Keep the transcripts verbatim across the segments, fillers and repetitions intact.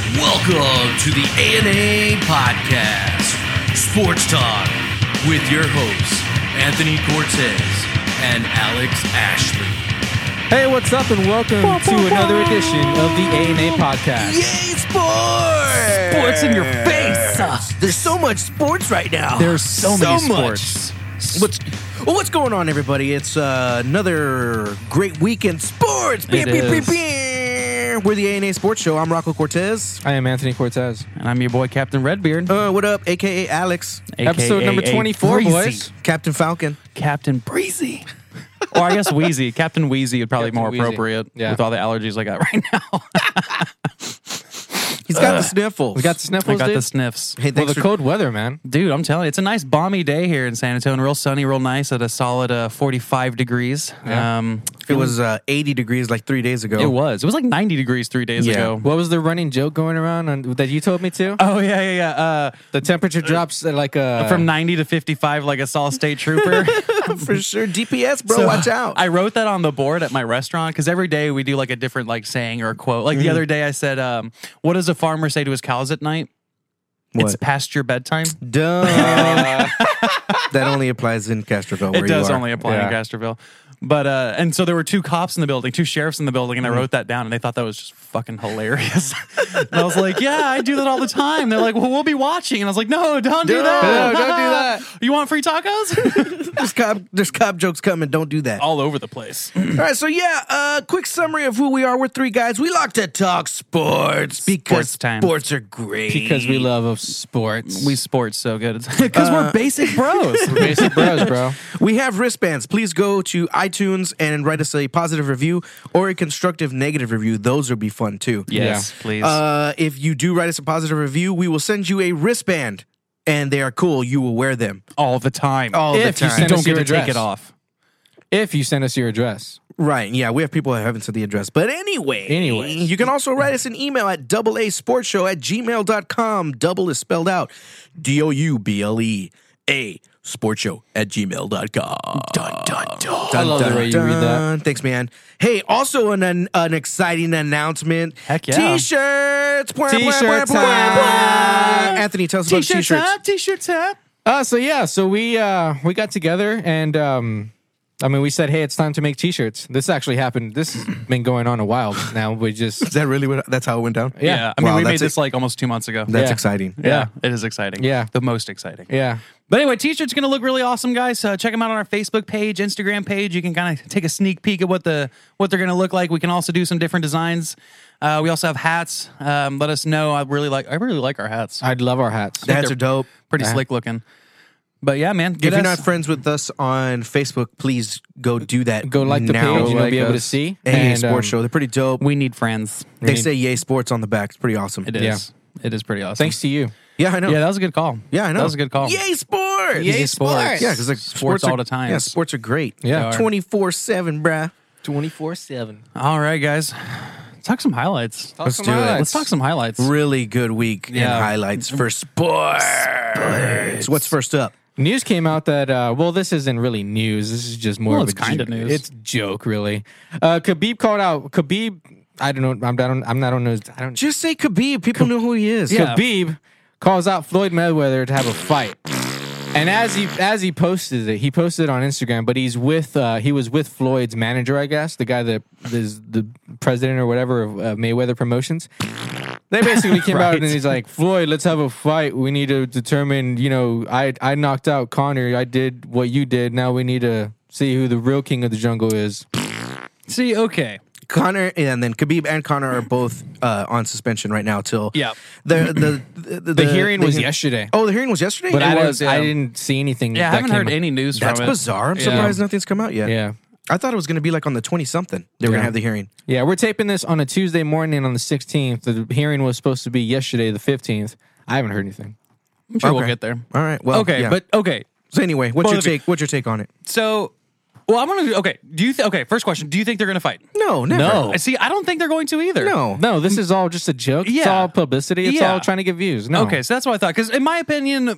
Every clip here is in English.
Welcome to the A N A Podcast, Sports Talk, with your hosts, Anthony Cortez and Alex Ashley. Hey, what's up, and welcome to another edition of the A N A Podcast. Yay, sports! Sports in your face! There's so much sports right now. There's so, so many much. sports. What's well, what's going on, everybody? It's uh, another great week in sports. It is. We're the A N A Sports Show. I'm Rocco Cortez. I am Anthony Cortez. And I'm your boy, Captain Redbeard. Uh, what up, A K A Alex, A K A Episode number twenty-four, Breezy. boys. Captain Falcon. Captain Breezy. Or I guess Wheezy. Captain Wheezy would probably be Captain more Wheezy. appropriate Yeah. with all the allergies I got right now. He's got the sniffles. We got the I sniffles, got dude? the sniffs. Hey, Well, thanks the for- cold weather, man. Dude, I'm telling you, it's a nice balmy day here in San Antonio. Real sunny, real nice at a solid uh, forty-five degrees. Yeah. Um, It was uh, eighty degrees like three days ago. It was. It was like ninety degrees three days Yeah. ago. What was the running joke going around on, that you told me to? Oh, yeah, yeah, yeah. Uh, The temperature drops at like a... from ninety to fifty-five like a Saul State Trooper. For sure. D P S, bro. So, watch out. I wrote that on the board at my restaurant because every day we do like a different like saying or a quote. Like Mm-hmm. the other day I said, um, what does a farmer say to his cows at night? It's What? past your bedtime. Duh. That only applies in Castroville. Where It does you are. only apply Yeah. in Castroville. But, uh, and so there were two cops in the building, two sheriffs in the building, and Mm-hmm. I wrote that down, and they thought that was just fucking hilarious. And I was like, yeah, I do that all the time. They're like, well, we'll be watching. And I was like, no, don't do No, that. don't do that. You want free tacos? There's cop, there's cop jokes coming. Don't do that. all over the place. All right, so yeah, uh, quick summary of who we are. We're three guys. We like to talk sports because Sports time. sports are great. Because we love of sports. We sports so good. Because Uh, we're basic bros. We're basic bros, bro. We have wristbands. Please go to iTunes and write us a positive review or a constructive negative review. Those would be fun too. Yes, please. Uh, if you do write us a positive review, we will send you a wristband, and they are cool. You will wear them. all the time. All the If you time. send don't us get your to address. take it off. If you send us your address. Right, yeah, we have people that haven't said the address. But anyway, Anyway. you can also write us an email at double A sports show at gmail dot com. Double is spelled out D O U B L E A sports show at gmail dot com. Dun, dun, dun. I love the way you read that. Thanks, man. Hey, also an, an, an exciting announcement. Heck yeah. T-shirts. Bwah, bwah, T-shirt bwah, bwah, time. bwah. Anthony, tell us about the T-shirts. T-shirt tap. Uh, so yeah, so we uh, we got together and um, I mean, we said, hey, it's time to make T-shirts. This actually happened. This has been going on a while now. We just Is that really what? That's how it went down? Yeah. Yeah. I mean, Wow, we made that's this it. like almost two months ago. That's Yeah. exciting. yeah, Yeah. it is exciting. Yeah. The most exciting. yeah. But anyway, T-shirts going to look really awesome, guys. Uh, check them out on our Facebook page, Instagram page. You can kind of take a sneak peek at what the what they're going to look like. We can also do some different designs. Uh, we also have hats. Um, let us know. I really like. I really like our hats. I'd love our hats. The hats they're are dope. Pretty Yeah. slick looking. But yeah, man. If Get you're us- not friends with us on Facebook, please go do that. Go like the now. page and you'll like be able to us. see. A A And, Sports um, Show. They're pretty dope. we need friends. They need- say Yay Sports on the back. It's pretty awesome. It is. Yeah. It is pretty awesome. Thanks to you. Yeah, I know. Yeah, that was a good call. Yeah, I know. That was a good call. Yay Sports! Yay Sports. Yeah, because like Sports are, all the time. Yeah, sports are great. Yeah. twenty-four seven, bruh. twenty-four seven. All right, guys. Let's talk some highlights. Let's do it. Let's talk some highlights. Really good week in Yeah. highlights for sports. sports. What's first up? News came out that, uh, well, this isn't really news. This is just more Well, of it's a kinda joke. news. It's joke, really. Uh, Khabib called out. Khabib, I don't know. I'm, I don't, I'm not on those. I don't. Just say Khabib. People know who he is. Yeah. Khabib calls out Floyd Mayweather to have a fight. And as he as he posted it, he posted it on Instagram. But he's with uh, he was with Floyd's manager, I guess, the guy that is the president or whatever of uh, Mayweather Promotions. They basically came out Right. and he's like, Floyd, let's have a fight. We need to determine, you know, I I knocked out Conor. I did what you did. Now we need to see who the real king of the jungle is. See, okay. Connor and then Khabib and Connor are both uh, on suspension right now till Yeah. the the the, the, The hearing was he- yesterday. Oh, the hearing was yesterday. But It I, was, didn't, I yeah. didn't see anything. Yeah, I that haven't heard came- any news That's from it. bizarre. I'm Yeah. surprised nothing's come out yet. Yeah. I thought it was going to be like on the twenty something. They were going Yeah. to have the hearing. Yeah, we're taping this on a Tuesday morning on the sixteenth. The hearing was supposed to be yesterday, the fifteenth. I haven't heard anything. I'm sure we'll Okay. get there. All right. Well, okay, yeah. but okay. so anyway, what's Both your of you- take? What's your take on it? So, well, I'm gonna. Okay, do you? Th- okay, first question. Do you think they're gonna fight? No, never. No. I See, I don't think they're going to either. No. No, this is all just a joke. It's Yeah. all publicity. It's Yeah. all trying to get views. No. Okay, so that's what I thought. Because in my opinion,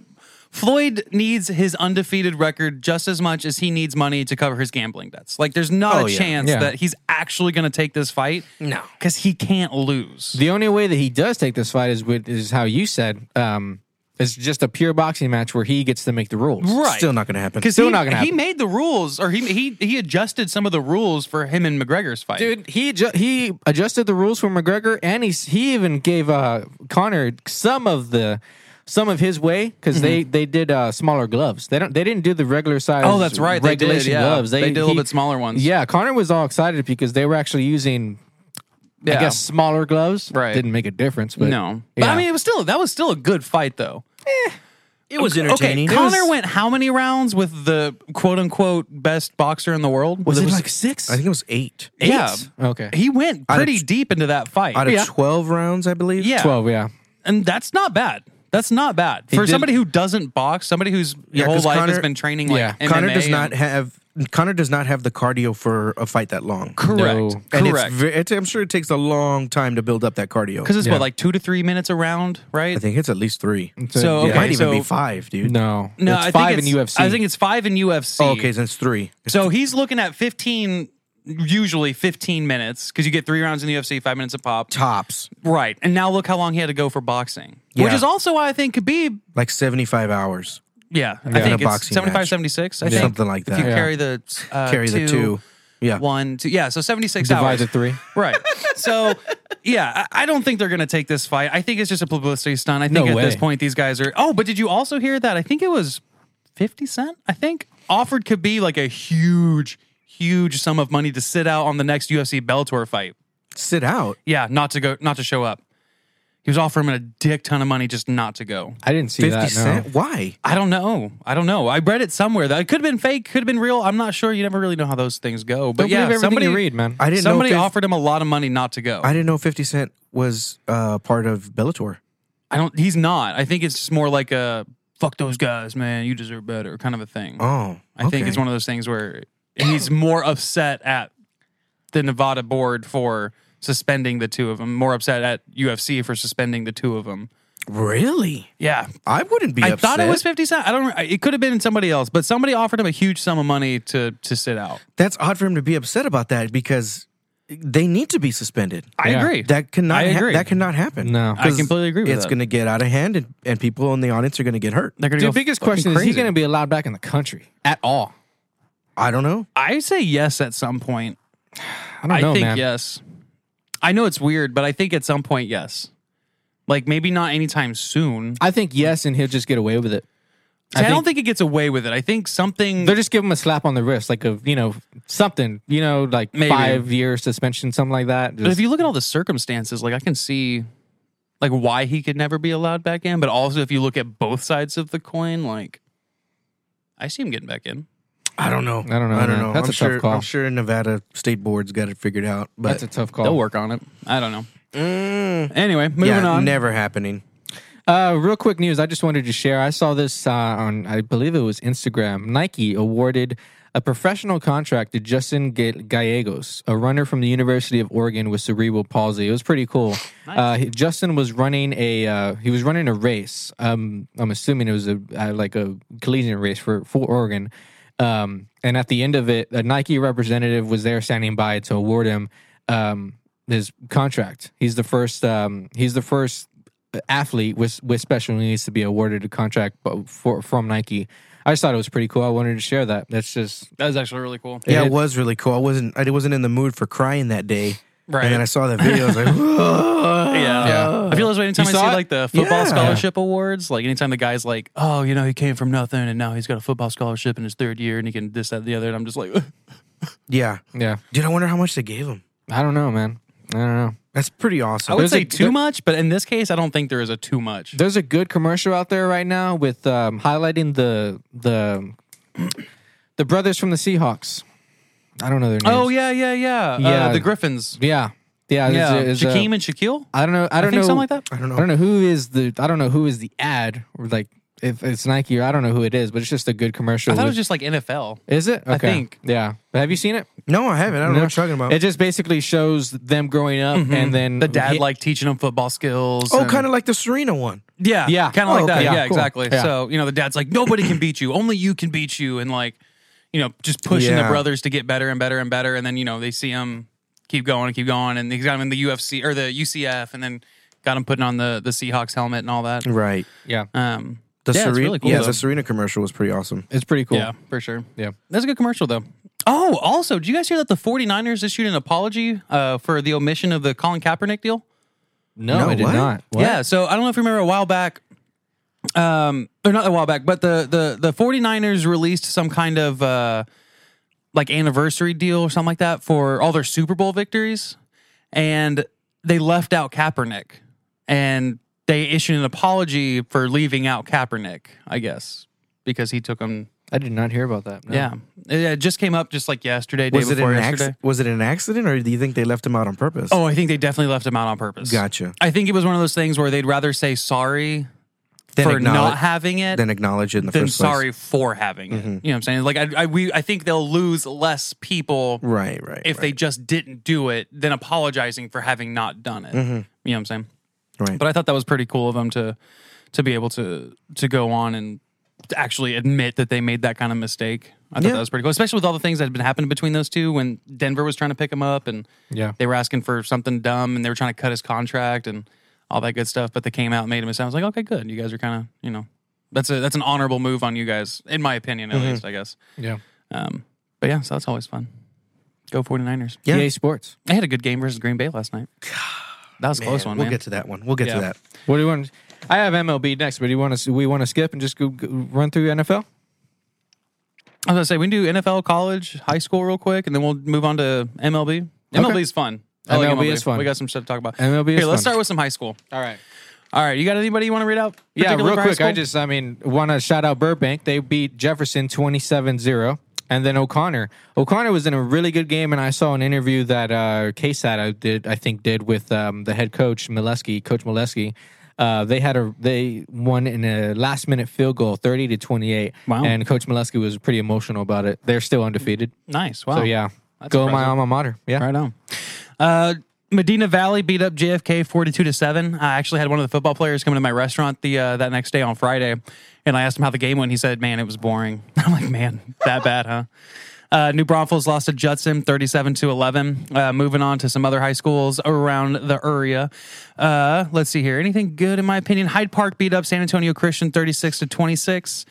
Floyd needs his undefeated record just as much as he needs money to cover his gambling debts. Like, there's not Oh, a yeah. chance Yeah. that he's actually going to take this fight. No. Because he can't lose. The only way that he does take this fight is with is how you said. Um, it's just a pure boxing match where he gets to make the rules. Right. Still not going to happen. Because Still he, not gonna he happen. made the rules, or he, he he adjusted some of the rules for him and McGregor's fight. Dude, he adju- he adjusted the rules for McGregor, and he he even gave uh, Connor some of the some of his way because they they did uh, smaller gloves. They don't they didn't do the regular size. Oh, that's right. They did, regulation yeah. gloves. They did a little he- bit smaller ones. Yeah, Connor was all excited because they were actually using, Yeah. I guess, smaller gloves. Right. Didn't make a difference, but no. But yeah. I mean, it was still, that was still a good fight, though. it was Okay, entertaining. Connor went how many rounds with the quote unquote best boxer in the world? was it was- like six? I think it was eight. Yeah. Okay. He went Out of pretty t- deep into that fight. Out of Yeah. twelve rounds, I believe. yeah. Twelve. Yeah. And that's not bad. That's not bad. For did- somebody who doesn't box, somebody whose Yeah, whole 'cause life has Connor- been training like yeah. M M A. Connor does not and- have Connor does not have the cardio for a fight that long. Correct. No. And Correct. It's, ve- it's, I'm sure it takes a long time to build up that cardio. Because it's Yeah. what, like two to three minutes a round, right? I think it's at least three. So, It okay, might even so- be five, dude. No. no, it's I five think in it's, U F C. I think it's five in U F C. Oh, okay, so it's three. So he's looking at fifteen, usually fifteen minutes, because you get three rounds in the U F C, five minutes a pop. Tops. Right. And now look how long he had to go for boxing. Which Yeah. is also why I think Khabib, Like seventy-five hours. yeah, I In think a it's boxing seventy-five, match. seventy-six, I Yeah. think. Something like If you that. Yeah. carry the uh, Carry the two. Yeah. one, two. Yeah, so seventy-six divide hours. the three. Right. So, yeah, I I don't think they're going to take this fight. I think it's just a publicity stunt. I think No at this way. point, these guys are. Oh, but did you also hear that? I think it was fifty Cent, I think, offered Khabib like a huge, huge sum of money to sit out on the next U F C Bellator fight. Sit out. Yeah, not to go, not to show up. He was offering him a dick ton of money just not to go. I didn't see Fifty that. cent. No. Why? I don't know. I don't know. I read it somewhere. That it could have been fake, could have been real. I'm not sure. You never really know how those things go. But Don't yeah, believe everything somebody you read, man. I didn't somebody know. If offered him a lot of money not to go. I didn't know Fifty Cent was uh, part of Bellator. I don't. He's not. I think it's just more like a fuck those guys, man. You deserve better kind of a thing. Oh, I think okay. it's one of those things where he's more upset at the Nevada board for suspending the two of them. More upset at U F C for suspending the two of them. Really? Yeah, I wouldn't be I upset. thought it was fifty Cent. I don't. It could have been somebody else, but somebody offered him a huge sum of money to to sit out. That's odd for him to be upset about that because they need to be suspended. I Yeah. agree. That cannot. I ha- agree. that cannot happen. No. I completely agree with It's that. going to get out of hand, and, and people in the audience are going to get hurt. They're gonna Dude, go biggest fucking question is he crazy. going to be allowed back in the country at all? I don't know. I say yes at some point. I don't I know, think man. yes. I know it's weird, but I think at some point yes. Like maybe not anytime soon. I think yes, and he'll just get away with it. See, I, don't think he gets away with it. I think something. They'll just give him a slap on the wrist, like a you know something, you know, like Maybe. five year suspension, something like that. But Just- if you look at all the circumstances, like I can see, like why he could never be allowed back in. But also, if you look at both sides of the coin, like I see him getting back in. I don't know. I don't know, I don't man. know. That's I'm a tough sure, call. I'm sure Nevada State Board's got it figured out. But that's a tough call. They'll work on it. I don't know. Mm, Anyway, moving yeah, on. never happening. Uh, real quick news. I just wanted to share. I saw this uh, on, I believe it was Instagram. Nike awarded a professional contract to Justin Ga- Gallegos, a runner from the University of Oregon with cerebral palsy. It was pretty cool. Uh, he- Justin was running a uh, he was running a race. Um, I'm assuming it was a uh, like a collegiate race for for Oregon. Um, and at the end of it, a Nike representative was there standing by to award him um, his contract. He's the first. Um, he's the first athlete with with special needs to be awarded a contract for from Nike. I just thought it was pretty cool. I wanted to share that. That's just That was actually really cool. Yeah, It- it was really cool. I wasn't. I wasn't in the mood for crying that day. Right. And then I saw that video. I was like, "Whoa." Yeah. Yeah. I feel this way anytime You I see saw it? like the football Yeah. scholarship awards. Like anytime the guy's like, oh, you know, he came from nothing and now he's got a football scholarship in his third year and he can this, that, and the other. And I'm just like, yeah. yeah. Dude, I wonder how much they gave him. I don't know, man. I don't know. That's pretty awesome. I would There's say a- too there- much, but in this case, I don't think there is a too much. There's a good commercial out there right now with um, highlighting the the the brothers from the Seahawks. I don't know their names. Oh, yeah, yeah, yeah. Yeah. Uh, the Griffins. yeah, yeah. Yeah. it's a- it's a- Shaquem and Shaquille? I don't know. I I don't think know something like that. I don't know. I don't know who is the. I don't know who is the ad or like if it's Nike or I don't know who it is, but it's just a good commercial. I thought it with- was just like N F L. Is it? Okay. I think. Yeah. Have you seen it? No, I haven't. I don't know what you're talking about. It just basically shows them growing up and then The dad he- like teaching them football skills. oh, and- kind of like the Serena one. Yeah, Yeah. kind of Oh, like okay. that. Yeah, Yeah, cool. exactly. Yeah. So you know, the dad's like, nobody can beat you, only you can beat you, and like, you know, just pushing Yeah. the brothers to get better and better and better, and then you know they see him keep going and keep going, and he's got him in the U F C or the U C F, and then got him putting on the the Seahawks helmet and all that. Right. Yeah. Um, The yeah, it's Serena, really cool. yeah, though. the Serena commercial was pretty awesome. It's pretty cool. Yeah, for sure. Yeah. That's a good commercial, though. Oh, also, did you guys hear that the 49ers issued an apology uh, for the omission of the Colin Kaepernick deal? No, No, I did what? not. What? Yeah, so I don't know if you remember a while back, um, or not a while back, but the, the, the 49ers released some kind of uh, like anniversary deal or something like that for all their Super Bowl victories, and they left out Kaepernick, and they issued an apology for leaving out Kaepernick, I guess, because he took them. I did not hear about that. No. Yeah, it it just came up just like yesterday, day Was it before an yesterday. accident? Was it an accident, or do you think they left him out on purpose? Oh, I think they definitely left him out on purpose. Gotcha. I think it was one of those things where they'd rather say sorry Then for acknowledge- not having it Then acknowledge it in the than first place. sorry for having it. You know what I'm saying? Like I, I, we, I think they'll lose less people Right, right. if right. they just didn't do it than apologizing for having not done it. You know what I'm saying? Right. But I thought that was pretty cool of them to to be able to to go on and to actually admit that they made that kind of mistake. I thought Yeah. that was pretty cool, especially with all the things that had been happening between those two when Denver was trying to pick him up and Yeah. they were asking for something dumb and they were trying to cut his contract and all that good stuff. But they came out and made him sound. I was like, okay, good. You guys are kind of, you know, that's a that's an honorable move on you guys, in my opinion, at least, I guess. Yeah. Um, but yeah, so that's always fun. Go 49ers. Yeah. E A Sports. I had a good game versus Green Bay last night. That was a Man, close one, we'll man. get to that one. We'll get Yeah. to that. What do you want? I have M L B next, but do you want to? We want to skip and just go, go run through N F L. I was gonna say we can do N F L, college, high school, real quick, and then we'll move on to M L B. M L B is fun. I like M L B is fun. We got some stuff to talk about. M L B is Here, let's fun. start with some high school. All right. All right, you got anybody you want to read out? Yeah, particular real for high quick. I school? just, I mean, want to shout out Burbank. They beat Jefferson twenty-seven zero. And then O'Connor. O'Connor was in a really good game, and I saw an interview that uh, K S A T I did, I think, did with um, the head coach Mileski, Coach Mileski. Uh, they had a they won in a last minute field goal, thirty to twenty-eight. Wow. And Coach Mileski was pretty emotional about it. They're still undefeated. Nice. Wow. So yeah, That's go my impressive. alma mater. Yeah. Right on. Uh, Medina Valley beat up J F K forty-two to seven. I actually had one of the football players come to my restaurant the uh, that next day on Friday, and I asked him how the game went. He said, "Man, it was boring." I'm like, "Man, that bad, huh?" Uh, New Braunfels lost to Judson thirty-seven to eleven. Uh, moving on to some other high schools around the area. Uh, let's see here. Anything good in my opinion? Hyde Park beat up San Antonio Christian thirty-six to twenty-six.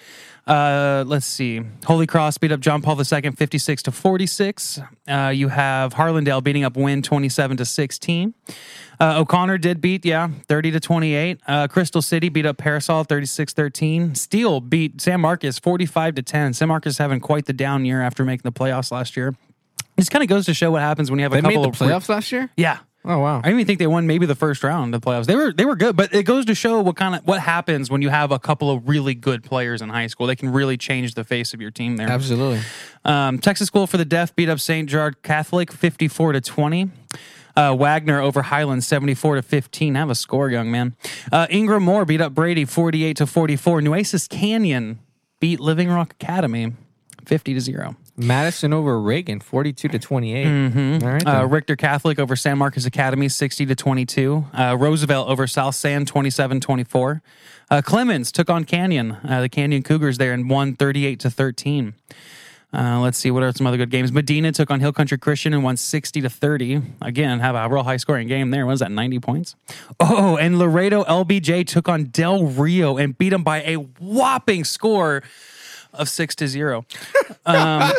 Uh, let's see. Holy Cross beat up John Paul the Second fifty-six to forty-six. Uh, you have Harlandale beating up Wynn twenty-seven to sixteen. Uh, O'Connor did beat, yeah, thirty to twenty-eight. Uh, Crystal City beat up Parasol thirty-six thirteen. Steele beat San Marcos forty-five to ten. San Marcos having quite the down year after making the playoffs last year. This kind of goes to show what happens when you have a They couple made the of playoffs last year? Yeah. Oh, wow. I even think they won maybe the first round of the playoffs. They were they were good, but it goes to show what kind of what happens when you have a couple of really good players in high school. They can really change the face of your team there. Absolutely. Um, Texas School for the Deaf beat up Saint Gerard Catholic fifty-four to twenty. Uh, Wagner over Highland seventy-four to fifteen. Have a score, young man. Uh, Ingram Moore beat up Brady forty-eight to forty-four. Nueces Canyon beat Living Rock Academy fifty to zero. Madison over Reagan, forty-two to twenty-eight. Mm-hmm. All right. Uh, then. Richter Catholic over San Marcos Academy, sixty to twenty-two. Uh, Roosevelt over South San, twenty-seven twenty-four. Uh, Clemens took on Canyon, uh, the Canyon Cougars there, and won thirty-eight to thirteen. Uh, let's see, what are some other good games? Medina took on Hill Country Christian and won sixty to thirty. Again, have a real high scoring game there. What was that, ninety points? Oh, and Laredo L B J took on Del Rio and beat them by a whopping score of six to zero. Um,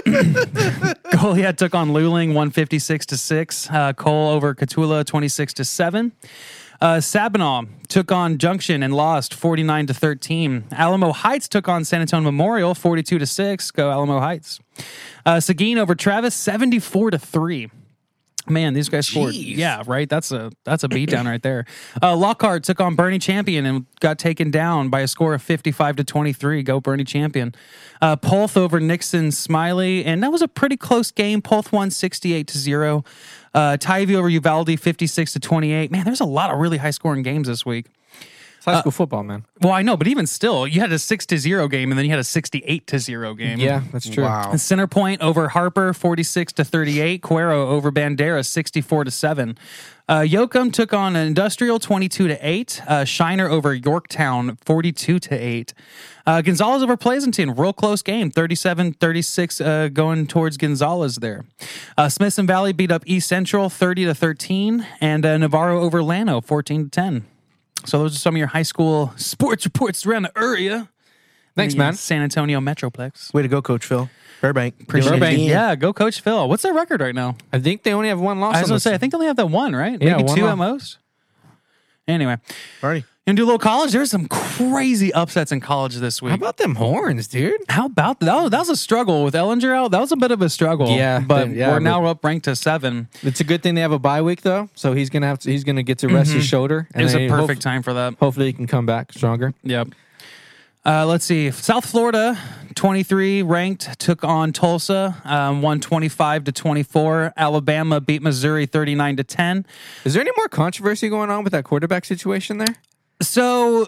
Goliad took on Luling, one fifty-six to six. Uh, Cole over Catula, twenty-six to seven. Uh, Sabinal took on Junction and lost forty-nine to thirteen. Alamo Heights took on San Antonio Memorial, forty-two to six. Go Alamo Heights. Uh, Seguin over Travis, seventy-four to three. Man, these guys scored. Jeez. Yeah, right. That's a that's a beatdown right there. Uh, Lockhart took on Bernie Champion and got taken down by a score of fifty-five to twenty-three. Go Bernie Champion. Uh, Polth over Nixon Smiley, and that was a pretty close game. Polth won sixty-eight to zero. Uh, Tyvee over Uvalde, fifty-six to twenty-eight. Man, there's a lot of really high scoring games this week. It's high school football, man. Well, I know, but even still, you had a six to zero game, and then you had a sixty-eight to zero game. Yeah, that's true. Wow. And Center Point over Harper, forty-six to thirty-eight. Cuero over Bandera, sixty-four to seven. Uh, Yoakum took on Industrial, twenty-two to eight. Uh, Shiner over Yorktown, forty-two to eight. Uh, Gonzalez over Pleasanton, real close game, thirty-seven thirty-six, uh, going towards Gonzalez there. Uh, Smithson Valley beat up East Central, thirty to thirteen, and uh, Navarro over Llano, fourteen to ten. So those are some of your high school sports reports around the area. Thanks, The man. San Antonio Metroplex. Way to go, Coach Phil. Burbank. Appreciate Burbank, it. Yeah, go Coach Phil. What's their record right now? I think they only have one loss. I was on going to this. say, I think they only have that one, right? Yeah, Maybe one two loss. at most. Anyway, Party. and do a little college. There's some crazy upsets in college this week. How about them horns, dude? How about that? Oh, that was a struggle with Ellinger out. That was a bit of a struggle. Yeah, but they- yeah, we're now but- up ranked to seven. It's a good thing they have a bye week though, so he's gonna have to, he's gonna get to rest his shoulder. It was then a hope- perfect time for that. Hopefully, he can come back stronger. Yep. Uh, let's see. South Florida, twenty-three ranked, took on Tulsa, um, won twenty-five to twenty-four. Alabama beat Missouri thirty-nine to ten. Is there any more controversy going on with that quarterback situation there? So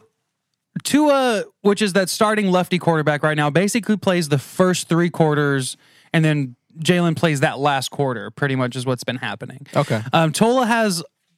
Tua, which is that starting lefty quarterback right now, basically plays the first three quarters, and then Jalen plays that last quarter. Pretty much is what's been happening. Okay. Um, Tola has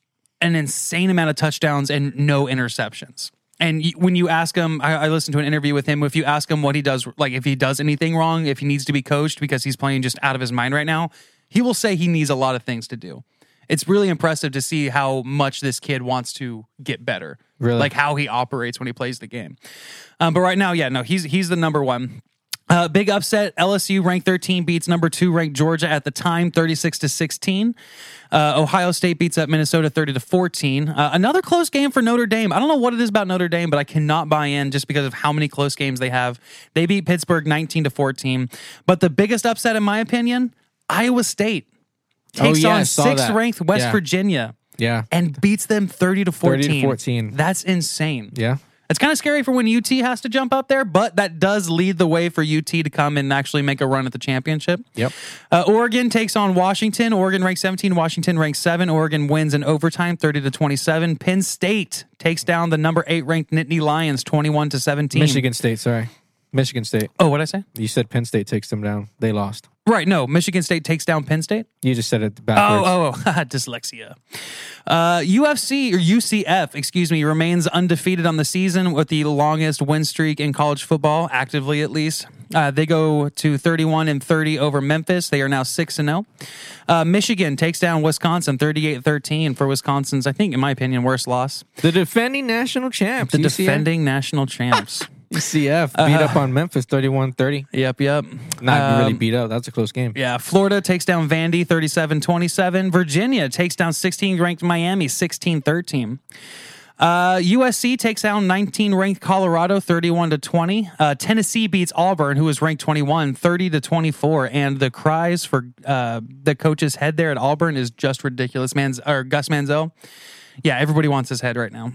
an insane amount of touchdowns and no interceptions. And y- when you ask him, I, I listened to an interview with him. If you ask him what he does, like if he does anything wrong, if he needs to be coached because he's playing just out of his mind right now, he will say he needs a lot of things to do. It's really impressive to see how much this kid wants to get better. Really? Like how he operates when he plays the game. Um, but right now, yeah, no, he's he's the number one. Uh, big upset. L S U ranked thirteen beats number two ranked Georgia at the time, thirty-six to sixteen. Uh, Ohio State beats up Minnesota thirty to fourteen. Uh, another close game for Notre Dame. I don't know what it is about Notre Dame, but I cannot buy in just because of how many close games they have. They beat Pittsburgh nineteen to fourteen. But the biggest upset, in my opinion, Iowa State takes Oh, yeah, I on saw sixth that. ranked West Yeah. Virginia Yeah. and beats them thirty to fourteen. thirty to fourteen. That's insane. Yeah. It's kind of scary for when U T has to jump up there, but that does lead the way for U T to come and actually make a run at the championship. Yep. Uh, Oregon takes on Washington. Oregon ranks seventeen, Washington ranks seven. Oregon wins in overtime, thirty to twenty-seven. Penn State takes down the number eight ranked Nittany Lions, twenty-one to seventeen. Michigan State. Sorry, Michigan State. Oh, what'd I say? You said Penn State takes them down. They lost. Right, no, Michigan State takes down Penn State. You just said it backwards. Oh, oh, oh. Dyslexia. Uh, U F C or U C F, excuse me, remains undefeated on the season with the longest win streak in college football, actively at least. Uh, they go to thirty-one and thirty over Memphis. They are now six and zero. Uh, Michigan takes down Wisconsin thirty-eight thirteen for Wisconsin's, I think, in my opinion, worst loss. The defending national champs. The U C F. defending national champs. U C F beat up on Memphis thirty-one thirty. Yep, yep. Not really Um, beat up. That's a close game. Yeah, Florida takes down Vandy thirty-seven twenty-seven. Virginia takes down sixteen ranked Miami sixteen thirteen. Uh, U S C takes down nineteen ranked Colorado thirty-one to twenty. Uh, Tennessee beats Auburn, who was ranked twenty-one, thirty to twenty-four. And the cries for uh, the coach's head there at Auburn is just ridiculous. Man's or Gus Manziel. Yeah, everybody wants his head right now.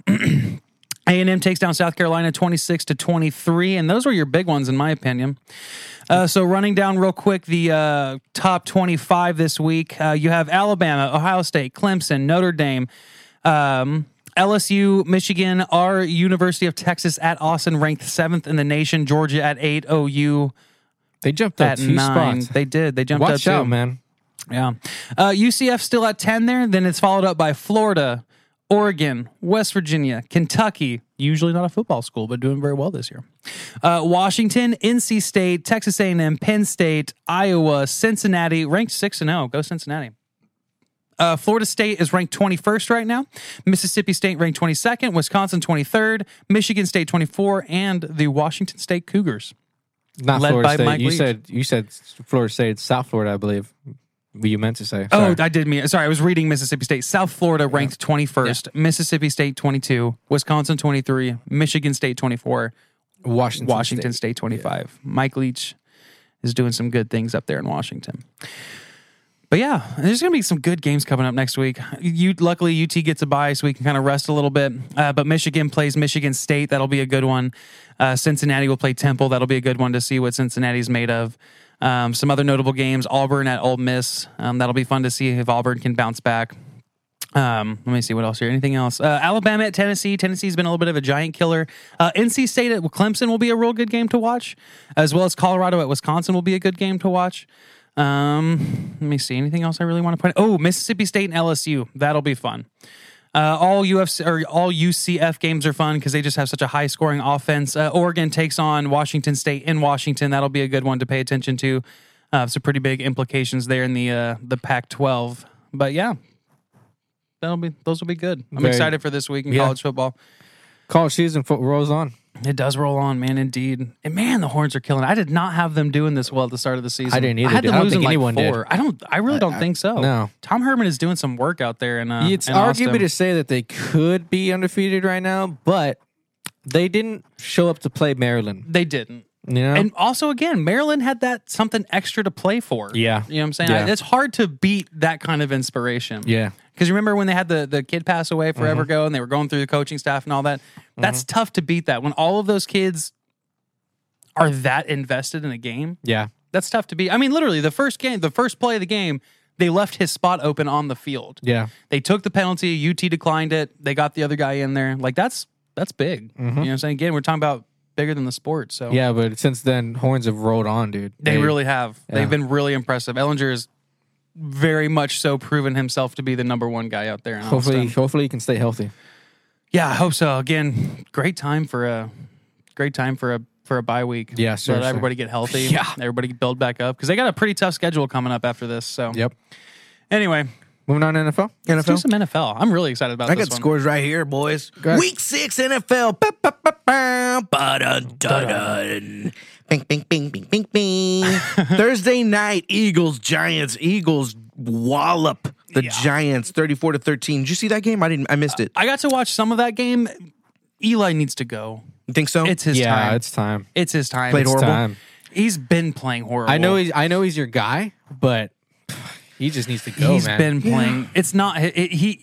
A and M takes down South Carolina twenty-six to twenty-three, and those were your big ones in my opinion. Uh, so running down real quick the uh, top twenty-five this week, uh, you have Alabama, Ohio State, Clemson, Notre Dame, um, L S U, Michigan, our University of Texas at Austin ranked seventh in the nation, Georgia at eight, O U They jumped up at two nine. spots. They did. They jumped Watch up out, two. man. Yeah. Uh, U C F still at ten there. Then it's followed up by Florida, Oregon, West Virginia, Kentucky, usually not a football school, but doing very well this year. Uh, Washington, N C State, Texas A and M, Penn State, Iowa, Cincinnati, ranked six and oh. Go Cincinnati. Uh, Florida State is ranked twenty-first right now. Mississippi State ranked twenty-second. Wisconsin twenty-third. Michigan State twenty-four. And the Washington State Cougars. Not Led Florida by State. Mike you Leach. said you said Florida State, South Florida, I believe. What you meant to say. Oh, Sorry. I did mean. Sorry, I was reading Mississippi State. South Florida ranked twenty-first. Mississippi State twenty-two. Wisconsin twenty-three. Michigan State twenty-four. Washington, Washington State, twenty-five. Mike Leach is doing some good things up there in Washington. But yeah, there's going to be some good games coming up next week. You, luckily, U T gets a bye, so we can kind of rest a little bit. Uh, but Michigan plays Michigan State. That'll be a good one. Uh, Cincinnati will play Temple. That'll be a good one to see what Cincinnati's made of. Um, some other notable games, Auburn at Ole Miss. Um, that'll be fun to see if Auburn can bounce back. Um, let me see what else here. Anything else? Uh, Alabama at Tennessee. Tennessee's been a little bit of a giant killer. Uh, N C State at Clemson will be a real good game to watch, as well as Colorado at Wisconsin will be a good game to watch. Um, let me see. Anything else I really want to point? Oh, Mississippi State and L S U. That'll be fun. Uh, all U F C or all U C F games are fun because they just have such a high scoring offense. Uh, Oregon takes on Washington State in Washington. That'll be a good one to pay attention to. Uh, some pretty big implications there in the uh, the Pac twelve. But yeah. That'll be those will be good. I'm Very, excited for this week in yeah. college football. College season fo- rolls on. It does roll on, man. Indeed, and man, the Horns are killing. I did not have them doing this well at the start of the season. I didn't either, I had dude. them I don't losing think like anyone did. four. I don't. I really don't I- think so. no. Tom Herman is doing some work out there, and uh, It's in arguable Austin. to say that they could be undefeated right now, but they didn't show up to play Maryland. They didn't. You know? And also, again, Maryland had that something extra to play for. Yeah. You know what I'm saying? Yeah. I- it's hard to beat that kind of inspiration. yeah. Because you remember when they had the, the kid pass away forever Mm-hmm. ago and they were going through the coaching staff and all that? That's tough to beat that. When all of those kids are that invested in a game, Yeah. that's tough to beat. I mean, literally, the first game, the first play of the game, they left his spot open on the field. Yeah. They took the penalty. U T declined it. They got the other guy in there. Like, that's that's big. You know what I'm saying? Again, we're talking about bigger than the sport. So Yeah, but since then, Horns have rolled on, dude. they, really have. yeah. They've been really impressive. Ellinger is very much so proven himself to be the number one guy out there. In Hopefully, Austin. hopefully he can stay healthy. Yeah, I hope so. Again, great time for a great time for a for a bye week. Yeah, Let seriously. everybody get healthy. Yeah. Everybody build back up because they got a pretty tough schedule coming up after this. So Yep. anyway, Moving on to N F L. let's do some N F L. I'm really excited about I this got one. scores right here, boys. Go ahead. Week six N F L. Ba, ba, ba, ba, ba, dun, dun, dun. Bing, bing, bing, bing, bing, bing. Thursday night, Eagles, Giants. Eagles wallop the Yeah. Giants thirty-four to thirteen. Did you see that game? I didn't. I missed it. I got to watch some of that game. Eli needs to go. You think so? It's his yeah, time. it's time. It's his time. Played It's horrible. Time. He's been playing horrible. I know he's. I know he's your guy, but he just needs to go, He's man. been playing. It's not it, it- he.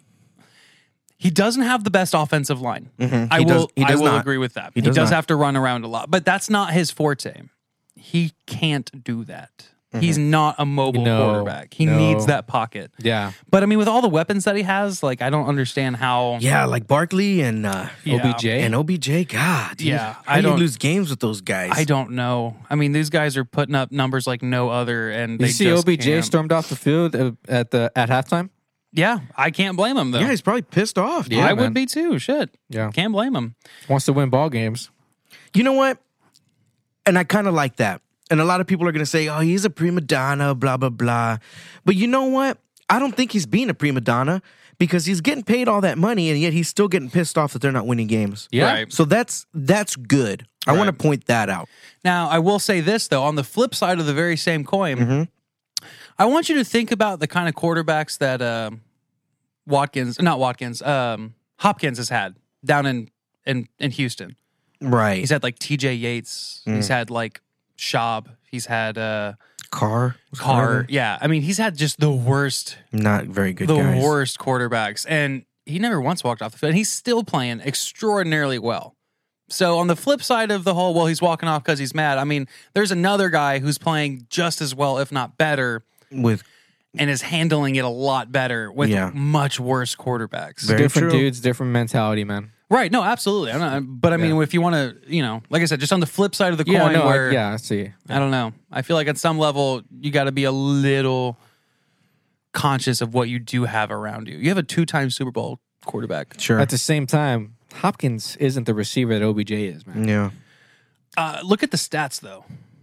He doesn't have the best offensive line. I Mm-hmm. He will. does- he I does will not. agree with that. He He, does does not. have to run around a lot, but that's not his forte. He can't do that. He's not a mobile No, quarterback. He no. needs that pocket. yeah. But I mean, with all the weapons that he has, like I don't understand how. yeah, like Barkley and uh, Yeah. O B J. and O B J. God, dude. Yeah, How I do you don't- lose games with those guys? I don't know. I mean, these guys are putting up numbers like no other, and they you see, just O B J can't. stormed off the field uh, at the at halftime. Yeah, I can't blame him though. Yeah, he's probably pissed off. dude. Yeah, I man. would be too. Shit. Yeah. Can't blame him. Wants to win ball games. You know what? And I kind of like that. And a lot of people are going to say, oh, he's a prima donna, blah, blah, blah. But you know what? I don't think he's being a prima donna because he's getting paid all that money and yet he's still getting pissed off that they're not winning games. Yeah. Right. So that's that's good. I want to Right. point that out. Now, I will say this, though. On the flip side of the very same coin, Mm-hmm. I want you to think about the kind of quarterbacks that uh, Watkins, not Watkins, um, Hopkins has had down in, in, in Houston. Right. He's had like T J Yates. Mm. He's had like Schaub. He's had uh, Carr. was Carr. there? Yeah. I mean, he's had just the worst, Not very good the guys. worst quarterbacks. And he never once walked off the field. And he's still playing extraordinarily well. So on the flip side of the whole, well, he's walking off because he's mad. I mean, there's another guy who's playing just as well, if not better, With and is handling it a lot better with Yeah. much worse quarterbacks. Very different true. dudes, different mentality, man. Right? No, absolutely. I'm not, but I mean, Yeah. if you want to, you know, like I said, just on the flip side of the Yeah, coin, no, I, where yeah, I see. I don't know, I feel like at some level you got to be a little conscious of what you do have around you. You have a two-time Super Bowl quarterback. sure. At the same time, Hopkins isn't the receiver that O B J is, man. yeah. Uh, look at the stats, though.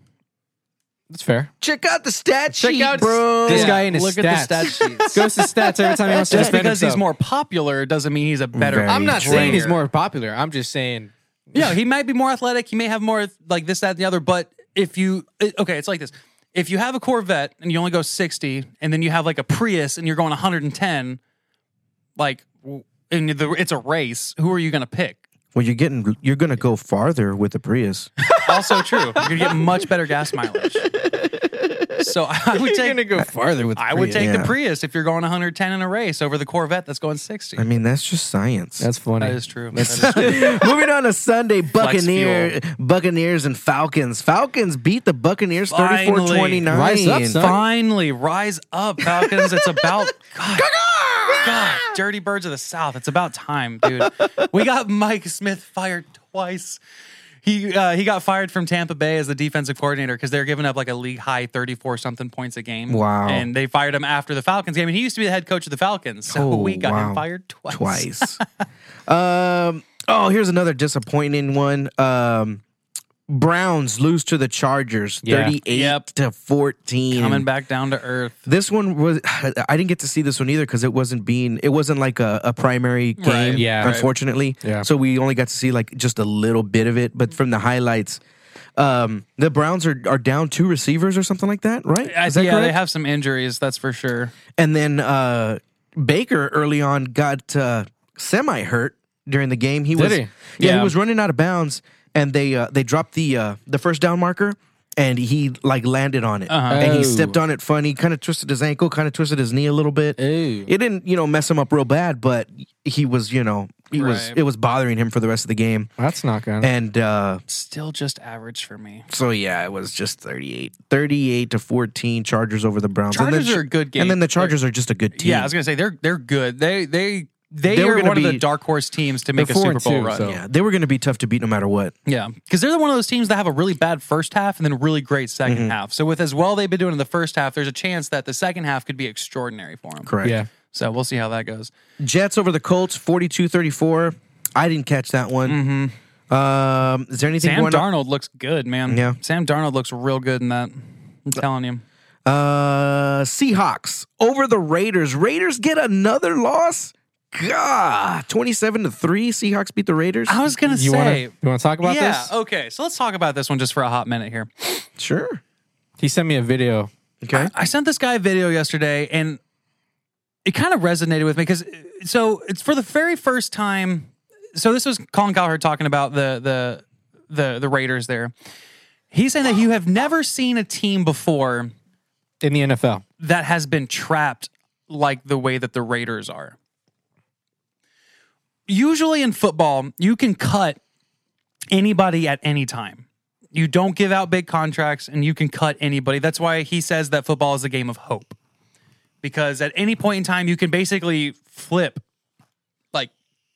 That's fair. Check out the stat sheet, out bro. this Yeah, guy in his look stats. at the stat sheets. Goes to stats every time he wants to Just defend because he's himself. more popular doesn't mean he's a better. Very I'm not true. saying he's player. more popular. I'm just saying. Yeah, he might be more athletic. He may have more like this, that, and the other. But if you, it- okay, it's like this. If you have a Corvette and you only go sixty, and then you have like a Prius and you're going one hundred ten, like, w- and the, it's a race, who are you going to pick? Well, you're getting you're gonna go farther with the Prius. Also true. You're going to get much better gas mileage. So I would You're take. gonna go farther with. I would take Yeah. the Prius if you're going one hundred ten in a race over the Corvette that's going sixty. I mean, that's just science. That's funny. That is true. That is true. Moving on to Sunday, Buccaneer, fuel. Buccaneers and Falcons. Falcons beat the Buccaneers thirty-four twenty-nine. Rise up, son. Finally, rise up, Falcons. It's about God. God, dirty birds of the South. It's about time, dude. We got Mike Smith fired twice. He uh, he got fired from Tampa Bay as the defensive coordinator because they're giving up like a league high thirty-four something points a game. Wow. And they fired him after the Falcons game. And he used to be the head coach of the Falcons. So Oh, we got wow. him fired twice. Twice. um. Oh, here's another disappointing one. Um, Browns lose to the Chargers, Yeah. thirty-eight Yep. to fourteen. Coming back down to earth. This one was I didn't get to see this one either because it wasn't being it wasn't like a, a primary game, Right, yeah. unfortunately. Yeah. So we only got to see like just a little bit of it. But from the highlights, um, the Browns are, are down two receivers or something like that, right? I, Is that yeah, correct? they have some injuries, that's for sure. And then uh, Baker early on got uh, semi hurt during the game. He Did was he? Yeah, Yeah. he was running out of bounds, and they uh, they dropped the uh, the first down marker, and he like landed on it, Uh-huh. and Oh. he stepped on it funny, kind of twisted his ankle, kind of twisted his knee a little bit. Ooh. It didn't you know mess him up real bad, but he was you know he was Right. it was bothering him for the rest of the game, That's not good. and uh, Still just average for me. so yeah, it was just thirty-eight, thirty-eight to fourteen Chargers over the Browns. And Chargers then- are a good game. and then the Chargers are just a good team. Yeah, I was gonna say they're they're good. They they they, They were are gonna one of be- the dark horse teams to make a four Super and Bowl two, run. so- yeah, they were going to be tough to beat no matter what. Yeah, because they're one of those teams that have a really bad first half and then a really great second Mm-hmm. half. So with as well they've been doing in the first half, there's a chance that the second half could be extraordinary for them. Correct. yeah. So we'll see how that goes. Jets over the Colts, forty-two thirty-four. I didn't catch that one. Mm-hmm. Um, is there anything Sam going on? Darnold looks good, man. Yeah. Sam Darnold looks real good in that. I'm telling you. Uh, Seahawks over the Raiders. Raiders get another loss. God, twenty-seven to three. Seahawks beat the Raiders. I was gonna You say, want to you want to talk about yeah. this? Okay, so let's talk about this one just for a hot minute here. Sure. He sent me a video. Okay. I sent this guy a video yesterday, and it kind of resonated with me because so it's for the very first time. So this was Colin Cowherd talking about the the the the Raiders there. He's saying that you have never seen a team before In the N F L. that has been trapped like the way that the Raiders are. Usually in football, you can cut anybody at any time. You don't give out big contracts and you can cut anybody. That's why he says that football is a game of hope. Because at any point in time, you can basically flip like,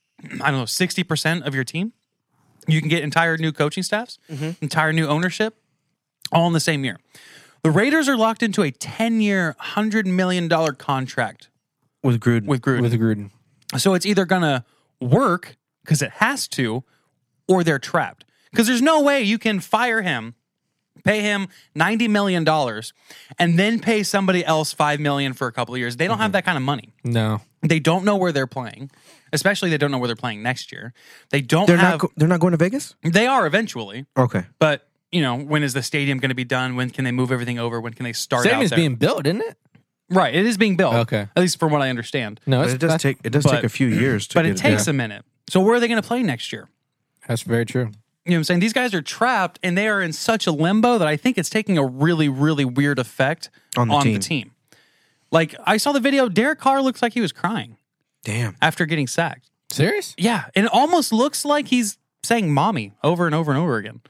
I don't know, sixty percent of your team. You can get entire new coaching staffs, entire new ownership, all in the same year. The Raiders are locked into a ten-year, one hundred million dollars contract With Gruden. with Gruden. With Gruden. So it's either going to work because it has to, or they're trapped. Because there's no way you can fire him, pay him ninety million dollars, and then pay somebody else five million dollars for a couple of years. They don't have that kind of money. No. They don't know where they're playing, especially they don't know where they're playing next year. They don't they're have. not. Go- they're not going to Vegas. They are eventually, Okay. but you know, when is the stadium going to be done? When can they move everything over? When can they start out Stadium's there? being built, isn't it? Right, it is being built. Okay. At least from what I understand. No, But it's, it does that's, take. It does but- take a few years. To But get it takes there. a minute. So where are they going to play next year? that's very true. You know what I'm saying? These guys are trapped and they are in such a limbo that I think it's taking a really, really weird effect On on, the the, team. team. Like, I saw the video. Derek Carr looks like he was crying Damn. after getting sacked. Serious? Yeah. And it almost looks like he's saying mommy over and over and over again.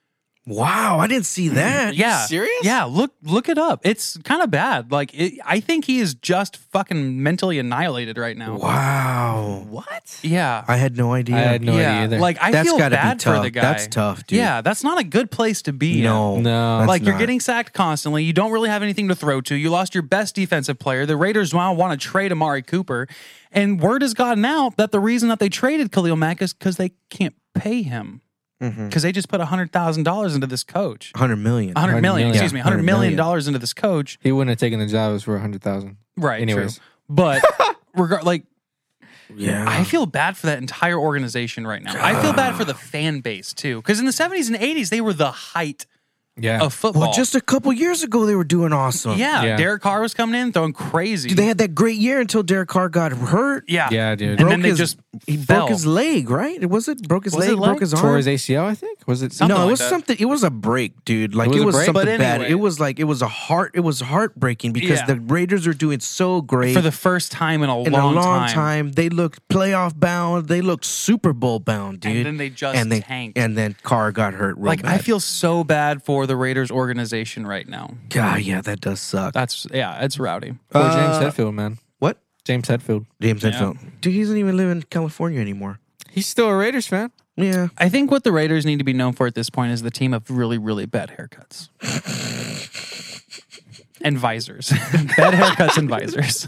Wow, I didn't see that. Yeah. serious? Yeah. Look, look it up. It's kind of bad. Like, it, I think he is just fucking mentally annihilated right now. Wow. What? Yeah. I had no idea. I had no yeah. idea either. Like, I That's feel gotta be bad for tough. the guy. That's tough, dude. Yeah. That's not a good place to be in. No. No. that's Like, you're not. getting sacked constantly. You don't really have anything to throw to. You lost your best defensive player. The Raiders now want to trade Amari Cooper. And word has gotten out that the reason that they traded Khalil Mack is because they can't pay him. Because Mhm. they just put one hundred thousand dollars into this coach. one hundred million. one hundred million, million. excuse me, one hundred million million. dollars into this coach. He wouldn't have taken the job if it was for a hundred thousand. Right. Anyways. True. But regard like Yeah. I feel bad for that entire organization right now. I feel bad for the fan base too. Because in the seventies and eighties, they were the height Yeah. of football. Well, just a couple years ago, they were doing awesome. yeah, Yeah. Derek Carr was coming in throwing crazy. Dude, they had that great year until Derek Carr got hurt. yeah. Yeah, dude. And Broke then they his, just he fell. broke his leg, right? Was it broke his Was leg, it leg? broke his arm? Tore his A C L, I think. Was it? Something no, it like was that. something. It was a break, dude. Like It was it a was break? something But bad. anyway. It was like it was a heart. It was heartbreaking because Yeah. the Raiders are doing so great for the first time in a in long, a long time. time. They looked playoff bound. They looked Super Bowl bound, dude. And then they just and then, tanked. And then Carr got hurt. Real Like bad. I feel so bad for the Raiders organization right now. God, yeah, that does suck. That's yeah, it's rowdy. Poor Uh, James Hetfield, man. What? James Hetfield. James Yeah. Hetfield. Dude, he doesn't even live in California anymore. He's still a Raiders fan. Yeah. I think what the Raiders need to be known for at this point is the team of really, really bad haircuts. And visors. Bad haircuts and visors.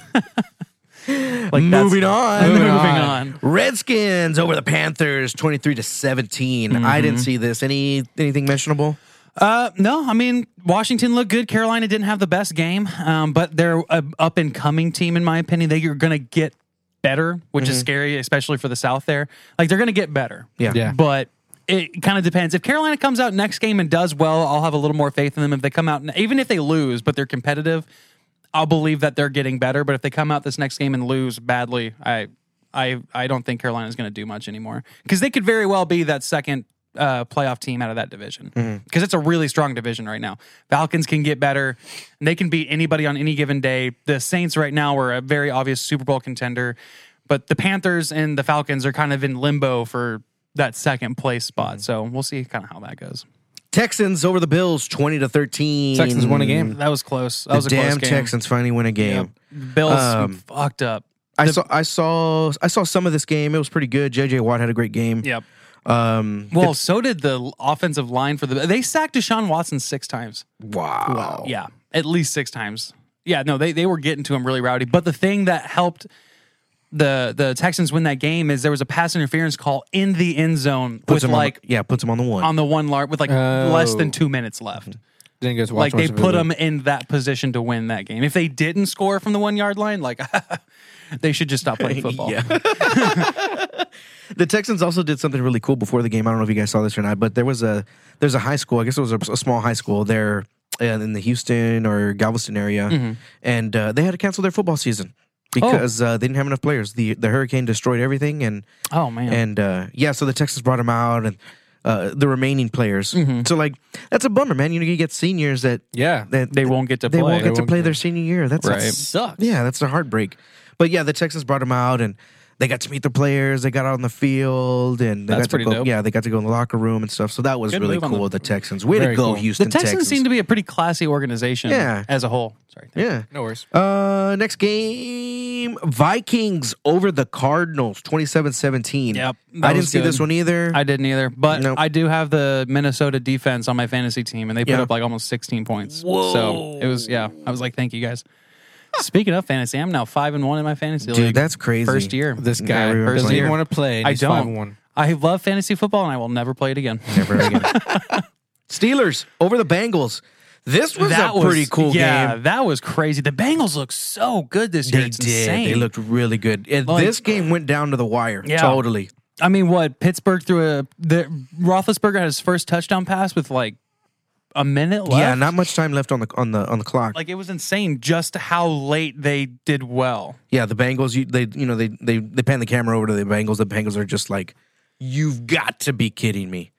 Like Moving that's- on. Moving Moving on. Redskins over the Panthers, twenty-three to seventeen. I didn't see this. Any anything mentionable? Uh, no, I mean, Washington looked good. Carolina didn't have the best game, um, but they're an up and coming team, in my opinion. They are going to get better, which is scary, especially for the South there. Like, they're going to get better. Yeah. Yeah. But it kind of depends. If Carolina comes out next game and does well, I'll have a little more faith in them. If they come out, even if they lose, but they're competitive, I'll believe that they're getting better. But if they come out this next game and lose badly, I I, I don't think Carolina's going to do much anymore. Because they could very well be that second uh, playoff team out of that division. Because mm-hmm. it's a really strong division right now. Falcons can get better. And they can beat anybody on any given day. The Saints right now are a very obvious Super Bowl contender. But the Panthers and the Falcons are kind of in limbo for that second place spot. Mm-hmm. So we'll see kind of how that goes. Texans over the Bills, twenty to thirteen. Texans won a game. That was close. That The was a close damn game. Texans finally win a game. Yep. Bills Um, fucked up. I saw I saw I saw some of this game. It was pretty good. J J Watt had a great game. Yep. Um Well, so did the offensive line for the. They sacked Deshaun Watson six times. wow. Yeah, at least six times. Yeah, no, they they were getting to him really rowdy. But the thing that helped the the Texans win that game is there was a pass interference call in the end zone Puts with him on like the, yeah, puts him on the one. on the one lar- with like Oh. less than two minutes left. Didn't get to watch Like they much of it, put but- them in that position to win that game. If they didn't score from the one yard line, like they should just stop playing football. Yeah. The Texans also did something really cool before the game. I don't know if you guys saw this or not, but there was a there's a high school. I guess it was a, a small high school there uh, in the Houston or Galveston area, Mm-hmm. and uh, they had to cancel their football season because uh, they didn't have enough players. the The hurricane destroyed everything, and Oh man. and uh, yeah, so the Texans brought them out and uh, the remaining players. Mm-hmm. So like that's a bummer, man. You know, you get seniors that Yeah. that They won't get to they play. won't They get to won't play get- their senior year. That's Right. that's- Sucks. Yeah, that's a heartbreak. But yeah, the Texans brought them out and they got to meet the players. They got out on the field and they That's got to pretty go. dope. Yeah, they got to go in the locker room and stuff. So that was Good really move on cool. the- The, Texans, way Very to go, cool. Houston the Texans Texans. seem to be a pretty classy organization Yeah. as a whole. Sorry. yeah. No worries. Uh, next game, Vikings over the Cardinals, twenty-seven seventeen. Yep, that I didn't was see good. this one either. I didn't either, but Nope. I do have the Minnesota defense on my fantasy team, and they put Yeah. up like almost sixteen points. Whoa. So it was, yeah. I was like, thank you guys. Speaking of fantasy, I'm now five and one in my fantasy Dude, league. that's crazy. First year. This Yeah, guy we were doesn't playing. even want to play. and I he's five don't. and one. I love fantasy football, and I will never play it again. Never again. Steelers over the Bengals. This was a pretty cool yeah, game. that was crazy. The Bengals look so good this year. They it's did. insane. They looked really good. And Like- this game went down to the wire. Yeah. Totally. I mean, what Pittsburgh threw a the Roethlisberger had his first touchdown pass with like a minute left. Yeah, not much time left on the on the on the clock. Like it was insane just how late they did well. Yeah, the Bengals. You, they you know they they they pan the camera over to the Bengals. The Bengals are just like, you've got to be kidding me.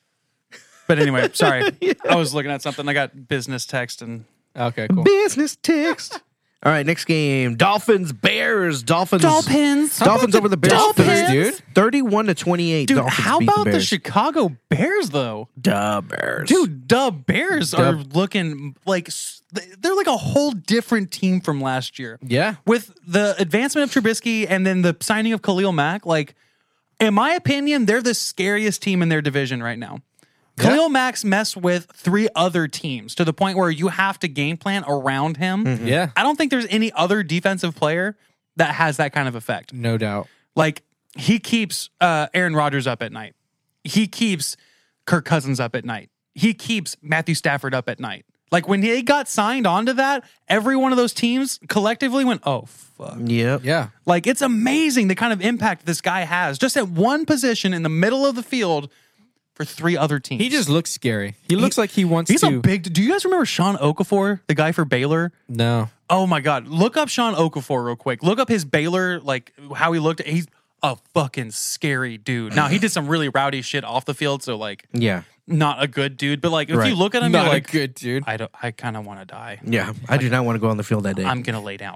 But anyway, sorry. I was looking at something. I got business text and Okay, cool. Business text. All right, next game. Dolphins, Bears. Dolphins. Dolphins. How Dolphins about over the the Bears, Dolphins? dude. Thirty-one to twenty-eight. Dude, Dolphins how beat about the, the, Bears. Chicago Bears though? Duh, Bears? Dude, the Bears are Dub. looking like s- they're like a whole different team from last year. Yeah. With the advancement of Trubisky and then the signing of Khalil Mack, like in my opinion, they're the scariest team in their division right now. Yeah. Khalil Mack's messed with three other teams to the point where you have to game plan around him. Yeah. I don't think there's any other defensive player that has that kind of effect. No doubt. Like he keeps uh, Aaron Rodgers up at night. He keeps Kirk Cousins up at night. He keeps Matthew Stafford up at night. Like when he got signed onto that, every one of those teams collectively went, "Oh fuck!" Yep. Yeah. Like it's amazing the kind of impact this guy has just at one position in the middle of the field for three other teams. He just looks scary. He looks like he wants he's to. a big. Do you guys remember Sean Okafor, the guy for Baylor? no. Oh my God. Look up Sean Okafor real quick. Look up his Baylor, like how he looked. He's a fucking scary dude. Now, he did some really rowdy shit off the field, so like Yeah. not a good dude. But like if Right. you look at him, Not you're a like, good dude. I don't I kind of want to die. Yeah. I do not want to go on the field that day. I'm gonna lay down.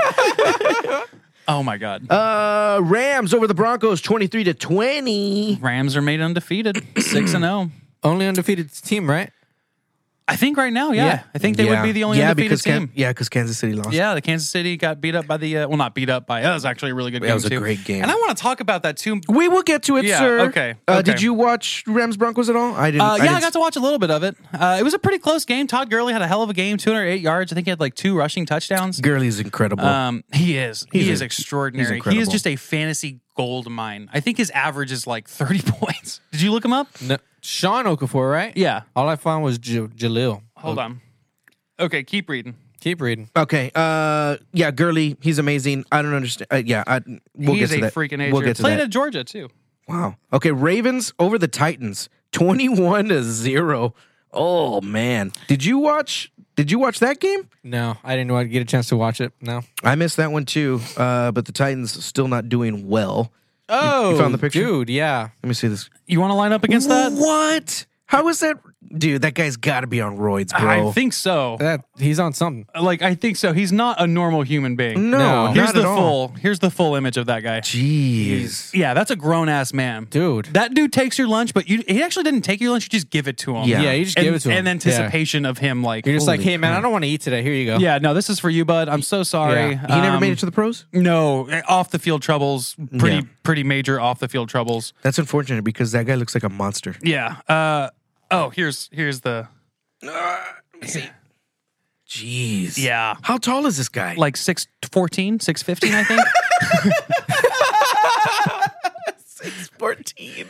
Oh my God. Uh, Rams over the Broncos, twenty-three to twenty. Rams are made undefeated. Six and oh. Only undefeated team, right? I think right now, yeah. Yeah. I think they yeah. would be the only yeah, undefeated because team. Can- yeah, because Kansas City lost. Yeah, the Kansas City got beat up by the uh, well, not beat up by. That was actually a really good That game was a too. great game. And I want to talk about that too. We will get to it, Yeah, sir. okay, Uh, okay. Did you watch Rams Broncos at all? I didn't. Uh, yeah, didn't I got to watch a little bit of it. Uh, it was a pretty close game. Todd Gurley had a hell of a game, two hundred eight yards. I think he had like two rushing touchdowns. Gurley's incredible. Um, he is. He He's is a- extraordinary. he's He incredible. is just a fantasy gold mine. I think his average is like thirty points. Did you look him up? No, Sean Okafor, right? Yeah. All I found was J- Jalil. Hold on. Okay, keep reading. Keep reading. okay. Uh, yeah, Gurley. He's amazing. I don't understand. Uh, yeah, I, we'll he get is to a that. freaking nature. We'll get to Played that. at Georgia too. Wow. Okay, Ravens over the Titans, twenty-one to zero. Oh man, did you watch? Did you watch that game? No, I didn't want to get a chance to watch it. No. I missed that one too. Uh, but the Titans still not doing well. Oh, found the picture? dude. Yeah. Let me see this. You want to line up against that? What? How is that, dude? That guy's got to be on roids, bro. I think so. That he's on something. Like I think so. He's not a normal human being. no, No. not Here's at the all. full. Here's the full image of that guy. Jeez. Yeah, that's a grown ass man. Dude. That dude takes your lunch, but you he actually didn't take your lunch. You just give it to him. Yeah. Yeah, you just and, give it to him. in anticipation of him. Like You're just like, Holy hey, man, I don't want to eat today. Here you go. yeah, no, this is for you, bud. I'm so sorry. Yeah. He never Um, made it to the pros. No, off the field troubles. Pretty Yeah. pretty major off the field troubles. That's unfortunate because that guy looks like a monster. Yeah. Uh oh, here's here's the Jeez. yeah. How tall is this guy? Like six fourteen, six fifteen, I think. fourteen.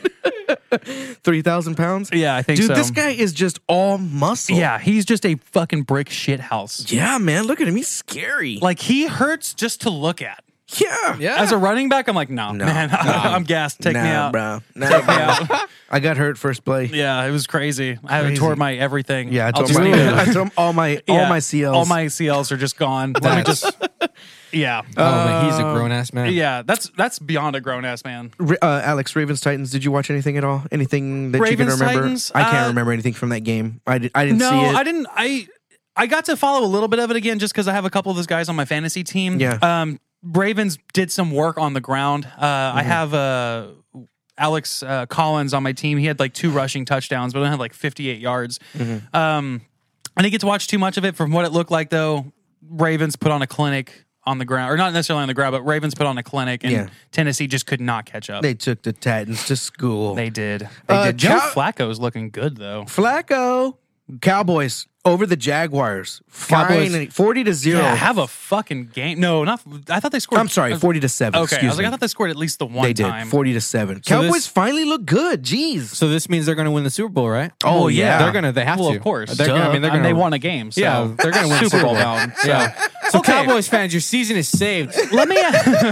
three thousand pounds? Yeah, I think Dude, so. this guy is just all muscle. Yeah, he's just a fucking brick shit house. Yeah, man. Look at him. He's scary. Like he hurts just to look at. yeah. Yeah. As a running back, I'm like, no, No. man, I'm gassed. Take nah, me out. bro. Nah, Take me bro. out. I got hurt first play. Yeah, it was crazy. I Crazy. tore my everything. Yeah, I I'll told just my, leave it. I told all my all Yeah, my C Ls. All my C Ls are just gone. Let me just. Yeah. Oh, man, he's a grown ass man. Yeah, that's that's beyond a grown ass man. Ra- uh, Alex, Ravens Titans. Did you watch anything at all? Anything that you Ravens, can remember? Titans, I can't uh, remember anything from that game. I, did, I didn't No, see it. I didn't. I I got to follow a little bit of it again just because I have a couple of those guys on my fantasy team. Yeah. Um, Ravens did some work on the ground. Uh, Mm-hmm. I have uh, Alex uh, Collins on my team. He had like two rushing touchdowns, but I had like fifty-eight yards. Mm-hmm. Um, I didn't get to watch too much of it. From what it looked like, though, Ravens put on a clinic on the ground, or not necessarily on the ground, but Ravens put on a clinic, and Yeah. Tennessee just could not catch up. They took the Titans to school. They did. They Uh, did. Joe Cow- Flacco's looking good though. Flacco, Cowboys over the Jaguars. Cowboys. Finally, forty to zero. Yeah, have a fucking game. No, not. I thought they scored. I'm sorry, forty to seven. Okay, Excuse I was like, me. I thought they scored at least the one They did time. forty to seven. So Cowboys this- finally look good. Jeez. So this means they're going to win the Super Bowl, right? Oh, Well, yeah. They're gonna. They have well, to. of course. They're gonna, I mean, they're And gonna. they won a game. So. Yeah, they're gonna win Super Super Bowl Bowl. bound. So. Yeah. So Okay. Cowboys fans, your season is saved. Let me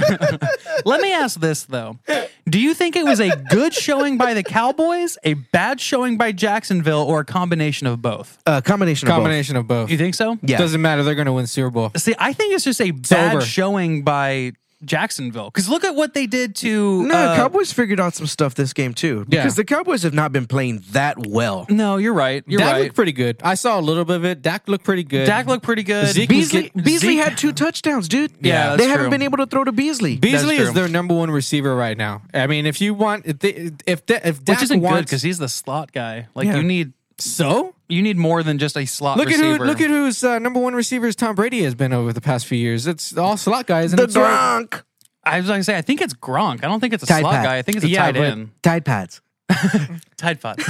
let me ask this though: do you think it was a good showing by the Cowboys, a bad showing by Jacksonville, or a combination of both? Uh, combination of Combination of both. You think so? Yeah. Doesn't matter. They're going to win Super Bowl. See, I think it's just a bad over. showing by Jacksonville. Because look at what they did to. both. No, uh, Cowboys figured out some stuff this game too. Yeah. Because the Cowboys have not been playing that well. No, you're right. You're Dak right. looked pretty good. I saw a little bit of it. Dak looked pretty good. Dak looked pretty good. Zeke was Beasley, get- Beasley Zeke- had two touchdowns, dude. Yeah, they that's haven't true. been able to throw to Beasley. Beasley That's is true. their number one receiver right now. I mean, if you want, if they, if Da- if Dak Which isn't good wants, because he's the slot guy. Like Yeah. you need so you need more than just a slot look receiver. at who look at whose uh, number one receivers Tom Brady has been over the past few years. It's all slot guys. And the it's all- Gronk. I was going to say I think it's Gronk. I don't think it's a Tide slot pad. guy. I think it's a Yeah, tight but- end. Tide Pads. Tide Pod.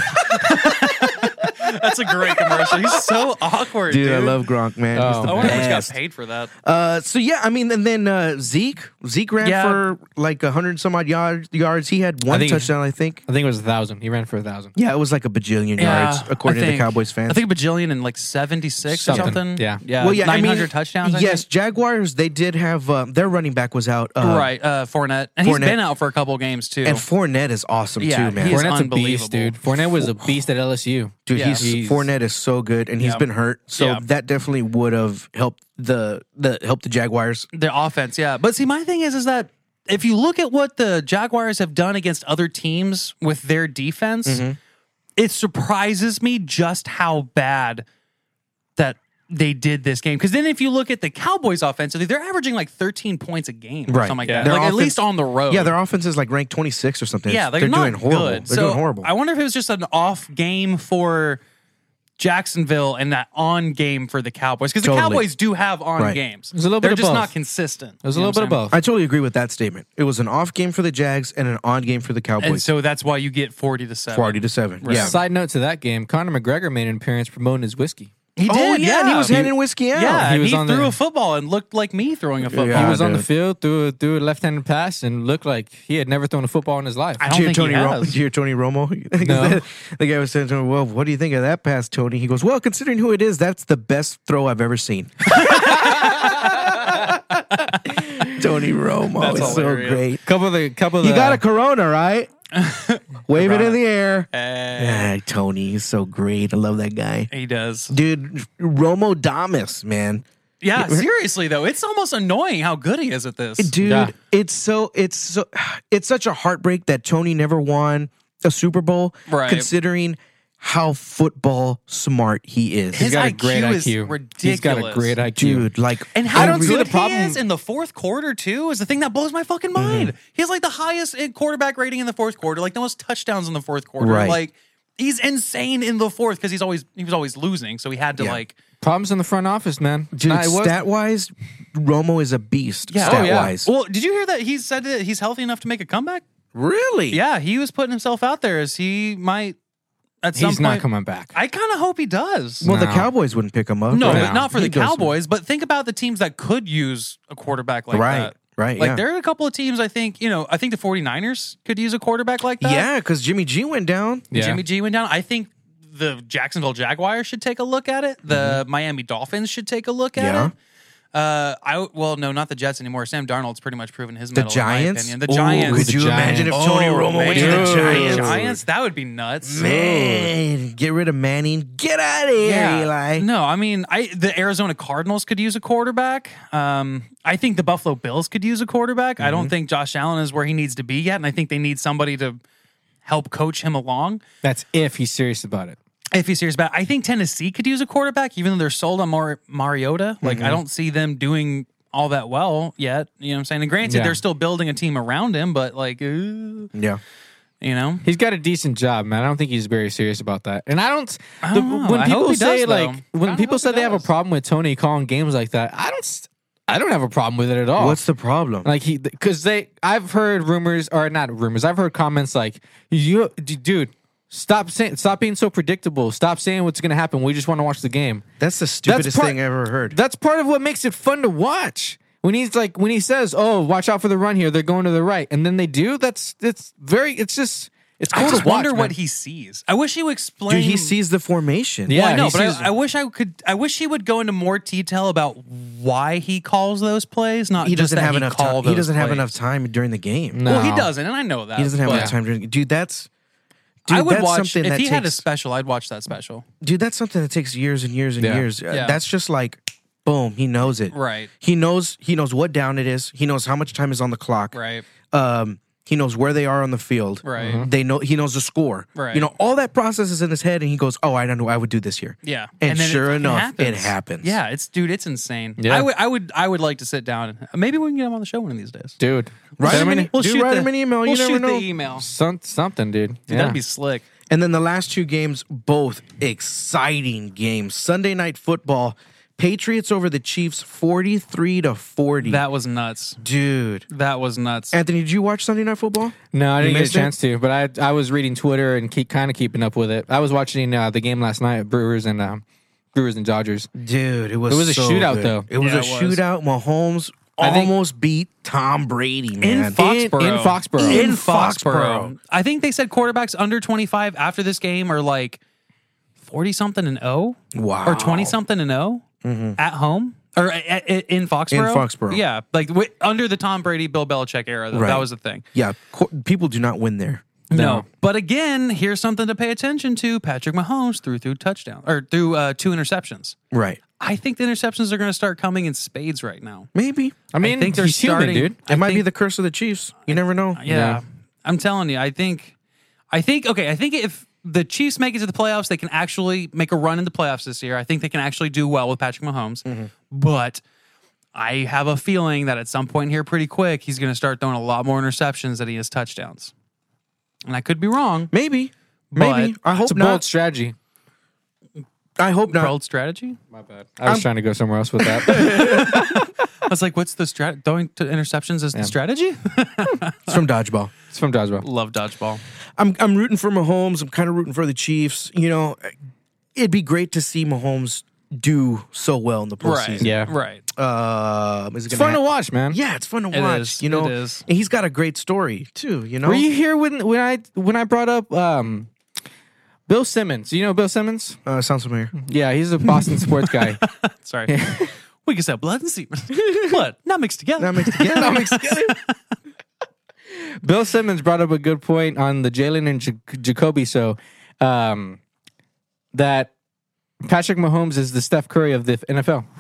That's a great commercial. He's so awkward, dude. Dude, I love Gronk, man. He's Oh, the I wonder how much got best. paid for that. Uh, so yeah, I mean, and then uh, Zeke, Zeke ran Yeah. for like a hundred some odd yards. Yards. He had one think- touchdown, I think. I think it was a thousand. He ran for a thousand. Yeah, it was like a bajillion yards, according I to think- the Cowboys fans. I think a bajillion and like seventy-six Something. or something. Yeah. yeah. well, yeah, nine I hundred mean, touchdowns. I yes, think. Jaguars. They did have uh, their running back was out. Uh, right. Uh, Fournette, and he's Fournette. been out for a couple games too. and Fournette is awesome Yeah, too, man. he is Fournette's a unbelievable. beast, dude. Fournette was a beast at L S U. Dude, Yeah. he's, He's- Fournette is so good, and he's Yeah. been hurt, so Yeah. that definitely would have helped the the helped the Jaguars. The offense, yeah. But see, my thing is, is that if you look at what the Jaguars have done against other teams with their defense, Mm-hmm. it surprises me just how bad that they did this game. Because then if you look at the Cowboys offensively, they're averaging like thirteen points a game or Right. something like Yeah. that. Their Like at offense- least on the road. Yeah, their offense is like ranked twenty-six or something. yeah, It's- they're, they're not doing horrible. good. They're so doing horrible. I wonder if it was just an off game for Jacksonville and that on game for the Cowboys, because the Totally. Cowboys do have on Right. games. There's a little They're bit of just both. not consistent. There's a You know little bit of what I'm both. I totally agree with that statement. It was an off game for the Jags and an on game for the saying? And Cowboys. so that's why you get forty to seven. forty to seven. Yeah. Side note to that game, Conor McGregor made an appearance promoting his whiskey. He Oh, did, yeah, yeah. and he was handing whiskey out. Yeah, He and was he on threw the- a football and looked like me throwing a football. Yeah, He was on the dude. field, threw a, threw a left-handed pass, and looked like he had never thrown a football in his life. I don't Did you hear think Tony he Ro- has. did you hear Tony Romo? No. The guy was saying to him, well, what do you think of that pass, Tony? He goes, well, considering who it is, that's the best throw I've ever seen. Tony Romo That's is so hilarious. great. couple of the couple of You the, got a Corona, right? Wave it in the air. Eh, Yeah, Tony, he's so great. I love that guy. he does. Dude, Romo Damas, man. Yeah, seriously though, it's almost annoying how good he is at this. Dude, Yeah. it's so it's so it's such a heartbreak that Tony never won a Super Bowl, Right. considering how football smart he is. His He's got a I Q great is I Q. He's got a ridiculous. great I Q. Dude, like And how I don't see good the problem- he is in the fourth quarter too is the thing that blows my fucking mind. He has like the highest in- quarterback rating in the fourth quarter, like the most touchdowns in the fourth quarter. Right. Like he's insane in the fourth because he's always he was always losing, so he had to Yeah. like Problems in the front office, man. dude, Nah, it was- stat wise, Romo is a beast. yeah. Stat Oh, yeah. wise. Well, did you hear that he said that he's healthy enough to make a comeback? Really? Yeah, he was putting himself out there as he might at some he's point. not coming back. I kind of hope he does. Well, the No. Cowboys wouldn't pick him up. No, right? but not for He the goes- Cowboys. But think about the teams that could use a quarterback like Right, that. right, Like yeah. there are a couple of teams I think, you know, I think the 49ers could use a quarterback like that. Yeah, because Jimmy G went down. Yeah. Jimmy G went down. I think the Jacksonville Jaguars should take a look at it. The Miami Dolphins should take a look at Mm-hmm. Yeah. it. Uh, I well, no, not the Jets anymore. Sam Darnold's pretty much proven his The mettle. Giants? in my opinion. The Ooh, Giants. could you The imagine if Giants. Tony Oh, Romo went to man. the Giants? Giants, that would be nuts. Man, get rid of Manning. Get out of here, Eli. No, I mean, I the Arizona Cardinals could use a quarterback. Um, I think the Buffalo Bills could use a quarterback. I Mm-hmm. don't think Josh Allen is where he needs to be yet, and I think they need somebody to help coach him along. That's if he's serious about it. If he's serious about it. I think Tennessee could use a quarterback, even though they're sold on Mar- Mariota. Like, Mm-hmm. I don't see them doing all that well yet. You know what I'm saying? And granted, Yeah. they're still building a team around him, but like, uh, Yeah. you know, He's got a decent job, man. I don't think he's very serious about that. And I don't. I the- don't know. when I people hope he say does, though. like when I people hope say he they have a does. problem with Tony calling games like that, I don't. s- I don't have a problem with it at all. What's the problem? like he? Because they, I've heard rumors or not rumors. I've heard comments like, "You, d- dude, stop saying, stop being so predictable. Stop saying what's going to happen. We just want to watch the game." That's the stupidest part- thing I ever heard. That's part of what makes it fun to watch. When he's like, when he says, "Oh, watch out for the run here. They're going to the right," and then they do. That's it's very. It's just. It's cool I just to watch, wonder man. what he sees. I wish he would explain. Dude, he sees the formation. Yeah. Well, I know, he but sees- I, I wish I could. I wish he would go into more detail about why he calls those plays. Not He just doesn't that have he enough call time. He those doesn't have plays. enough time during the game. No. Well, he doesn't, and I know that. He doesn't have but enough time during. Dude, that's. Dude, I would that's watch something if that he had a takes- special. I'd watch that special. Dude, that's something that takes years and years and Yeah. years. Uh, Yeah. That's just like, boom, he knows it. Right. He knows. He knows what down it is. He knows how much time is on the clock. Right. Um, he knows where they are on the field. Right. Mhm. They know. He knows the score. Right. You know, all that process is in his head, and he goes, "Oh, I don't know. I would do this here." Yeah. And, then it sure fucking enough, happens. it happens. Yeah, it's dude, it's insane. Yeah. I would, I would, I would like to sit down. Maybe we can get him on the show one of these days. dude. Write Send him me an, an- We'll dude, shoot write the, him an email. We'll you never shoot know. the email. some, something, dude. Dude, Yeah. That'd be slick. And then the last two games, both exciting games. Sunday night football, Patriots over the Chiefs, forty-three to forty. That was nuts. Dude. That was nuts. Anthony, did you watch Sunday night football? No, I didn't get a missed it? chance to, but I I was reading Twitter and keep kind of keeping up with it. I was watching uh, the game last night, Brewers and um, Brewers and Dodgers. Dude, it was It was a so shootout, good. though. It was Yeah, a it was. shootout. Mahomes I think- almost beat Tom Brady, man. in Foxborough. In Foxborough. In Foxborough. I think they said quarterbacks under twenty-five after this game are like forty something and oh, Wow. or twenty something and oh at home or at, at, in Foxborough. In Foxborough. yeah, like wi- under the Tom Brady, Bill Belichick era. Though, Right. That was the thing. Yeah, co- people do not win there. No. No. But again, here's something to pay attention to. Patrick Mahomes threw through touchdown or through uh, two interceptions. Right. I think the interceptions are going to start coming in spades right now. Maybe. I mean, think they're he's human, starting- dude. It I might be think- the curse of the Chiefs. You never know. Yeah. Yeah. I'm telling you, I think, I think, okay, I think if the Chiefs make it to the playoffs, they can actually make a run in the playoffs this year. I think they can actually do well with Patrick Mahomes. Mm-hmm. But I have a feeling that at some point here, pretty quick, he's going to start throwing a lot more interceptions than he has touchdowns. And I could be wrong. Maybe. Maybe. But I hope It's a not. bold strategy. I hope not. Bold strategy? My bad. I was I'm- trying to go somewhere else with that. I was like, what's the strat? Throwing to interceptions is the strategy? It's from dodgeball. It's from Dodgeball. Love dodgeball. I'm I'm rooting for Mahomes. I'm kind of rooting for the Chiefs. You know, it'd be great to see Mahomes do so well in the postseason. Right. Yeah. Right. Uh, is it It's gonna fun to hap- watch, man. Yeah, it's fun to It watch. is. You know, It is. and he's got a great story too. You know, Were you here when when I when I brought up um, Bill Simmons? You know Bill Simmons? uh, sounds familiar. Yeah, he's a Boston sports guy. Sorry. We can say blood and semen. Blood, not mixed together. That makes together. That makes together. Bill Simmons brought up a good point on the Jalen and J- Jacoby show, um, that Patrick Mahomes is the Steph Curry of the N F L.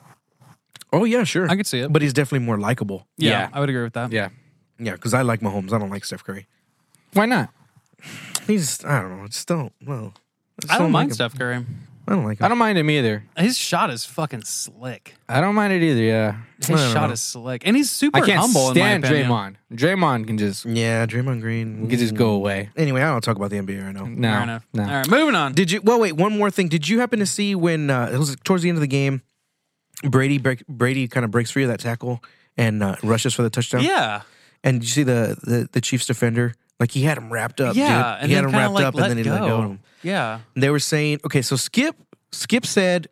Oh yeah, sure. I could see it. But he's definitely more likable. yeah, Yeah. I would agree with that. Yeah. Yeah, because I like Mahomes. I don't like Steph Curry. Why not? He's I don't know. I just don't. Well, just I don't mind like him. Steph Curry. I don't like him. I don't mind him either. His shot is fucking slick. I don't mind it either. Yeah. His don't shot know. is slick. And he's super I can't humble stand in my opinion. Draymond. Draymond can just Yeah, Draymond Green. can just go away. Anyway, I don't talk about the N B A right now. No, Fair enough. no. All right, moving on. Did you? Well, wait. One more thing. Did you happen to see when uh, it was towards the end of the game, Brady break, Brady kind of breaks free of that tackle and uh, rushes for the touchdown? yeah. And did you see the, the the Chiefs defender? Like he had him wrapped up. Yeah. dude. And he had then him kinda wrapped like up, let and then he let go. go of him. Yeah. And they were saying, okay, so Skip Skip said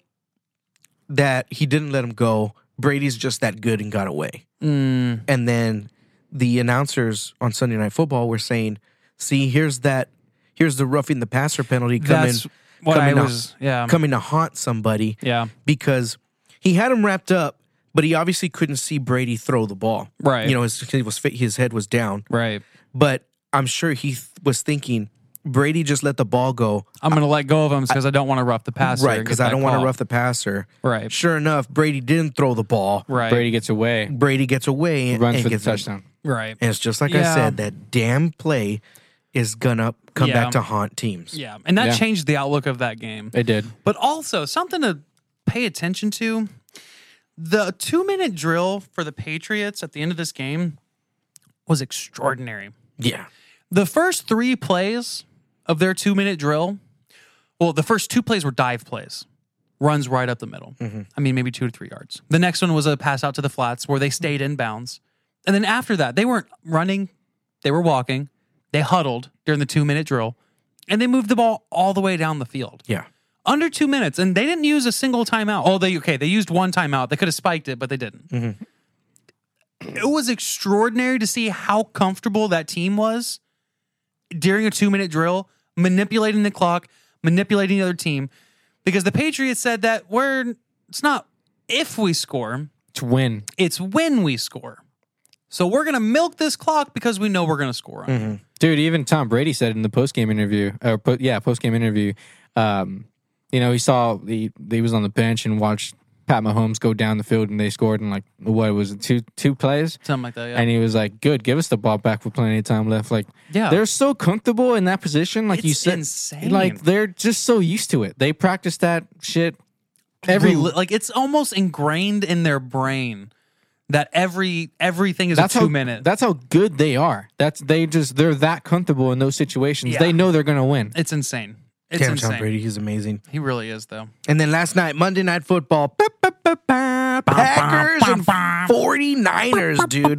that he didn't let him go. Brady's just that good and got away. Mm. And then the announcers on Sunday Night Football were saying, "See, here's that. Here's the roughing the passer penalty coming, That's what I coming was. to, Yeah. coming to haunt somebody Yeah. because he had him wrapped up, but he obviously couldn't see Brady throw the ball. Right. You know, his he was his head was down, Right. but I'm sure he th- was thinking Brady just let the ball go, I'm going to let go of him because I don't want to rough the passer. right? and Because get I that don't want to call. rough the passer. Right. Sure enough, Brady didn't throw the ball. Right. Brady gets away, Brady gets away and, runs and for the gets touchdown. Right. And it's just like I Yeah. said, that damn play is gonna come Yeah. back to haunt teams. Yeah. And that Yeah. changed the outlook of that game. It did. But also, something to pay attention to, the two minute drill for the Patriots at the end of this game was extraordinary. Yeah. The first three plays of their two minute drill, well, the first two plays were dive plays, runs right up the middle. I mean, maybe two to three yards. The next one was a pass out to the flats where they stayed in bounds. And then after that, they weren't running, they were walking. They huddled during the two minute drill, and they moved the ball all the way down the field. Yeah. Under two minutes, and they didn't use a single timeout. Oh, they okay. They used one timeout. They could have spiked it, but they didn't. It was extraordinary to see how comfortable that team was during a two-minute drill, manipulating the clock, manipulating the other team, because the Patriots said that we're it's not if we score, To win. it's when we score. So we're gonna milk this clock because we know we're gonna score on it. Dude, even Tom Brady said in the post game interview, or po- yeah, post game interview, um, you know, he saw he he was on the bench and watched Pat Mahomes go down the field and they scored in like what was it, two two plays, Something like that. Yeah. and he was like, "Good, give us the ball back with plenty of time left." Like, Yeah. they're so comfortable in that position, like you It's said, insane. like they're just so used to it. They practice that shit every. Reli- like it's almost ingrained in their brain that every everything is That's a two how minute. That's how good they are. That's they just they're that comfortable in those situations. Yeah. They know they're gonna win. It's insane. It's Damn, insane. Tom Brady, he's amazing. He really is, though. And then last night, Monday Night Football, pa- pa- pa- pa- Packers and 49ers, dude.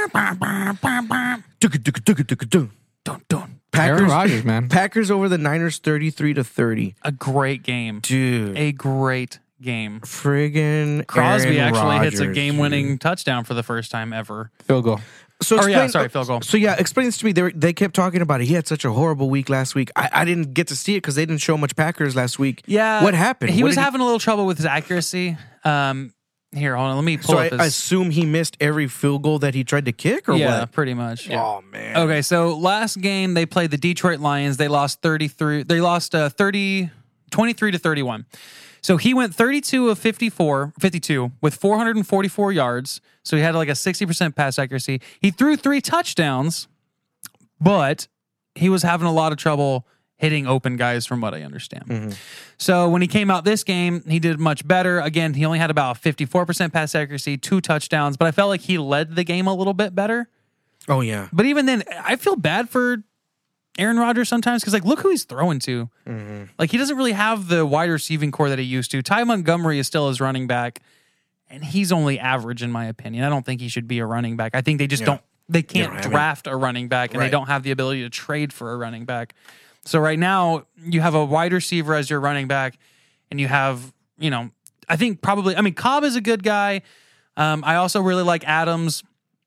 Dun-dun-dun-dun-dun-dun. Dun, dun. Aaron Packers, Rodgers, man. Packers over the Niners thirty-three to thirty. A great game. Dude. A great game. Friggin' Crosby Aaron actually hits a Rodgers, game-winning dude. touchdown for the first time ever. Field goal. So Or, yeah, explain- sorry, field goal. So yeah, explain this to me. They were, they kept talking about it. He had such a horrible week last week. I, I didn't get to see it because they didn't show much Packers last week. Yeah. What happened? He What was did having a little trouble with his accuracy. Um, here, hold on. Let me pull So I up his. assume he missed every field goal that he tried to kick, or yeah, what? pretty much. Oh man. Okay, so last game they played the Detroit Lions. They lost thirty-three. They lost uh, thirty, twenty-three to thirty-one. So he went thirty-two of fifty-four, fifty-two with four hundred forty-four yards. So he had like a sixty percent pass accuracy. He threw three touchdowns, but he was having a lot of trouble hitting open guys from what I understand. So when he came out this game, he did much better. Again, he only had about fifty-four percent pass accuracy, two touchdowns, but I felt like he led the game a little bit better. Oh yeah. But even then, I feel bad for Aaron Rodgers sometimes because like look who he's throwing to. Mm-hmm. Like he doesn't really have the wide receiving core that he used to. Ty Montgomery is still his running back, and he's only average in my opinion. I don't think he should be a running back. I think they just Yeah. don't. They don't can't have it. draft a running back, and Right. they don't have the ability to trade for a running back. So right now you have a wide receiver as your running back, and you have you know I think probably I mean Cobb is a good guy. Um, I also really like Adams,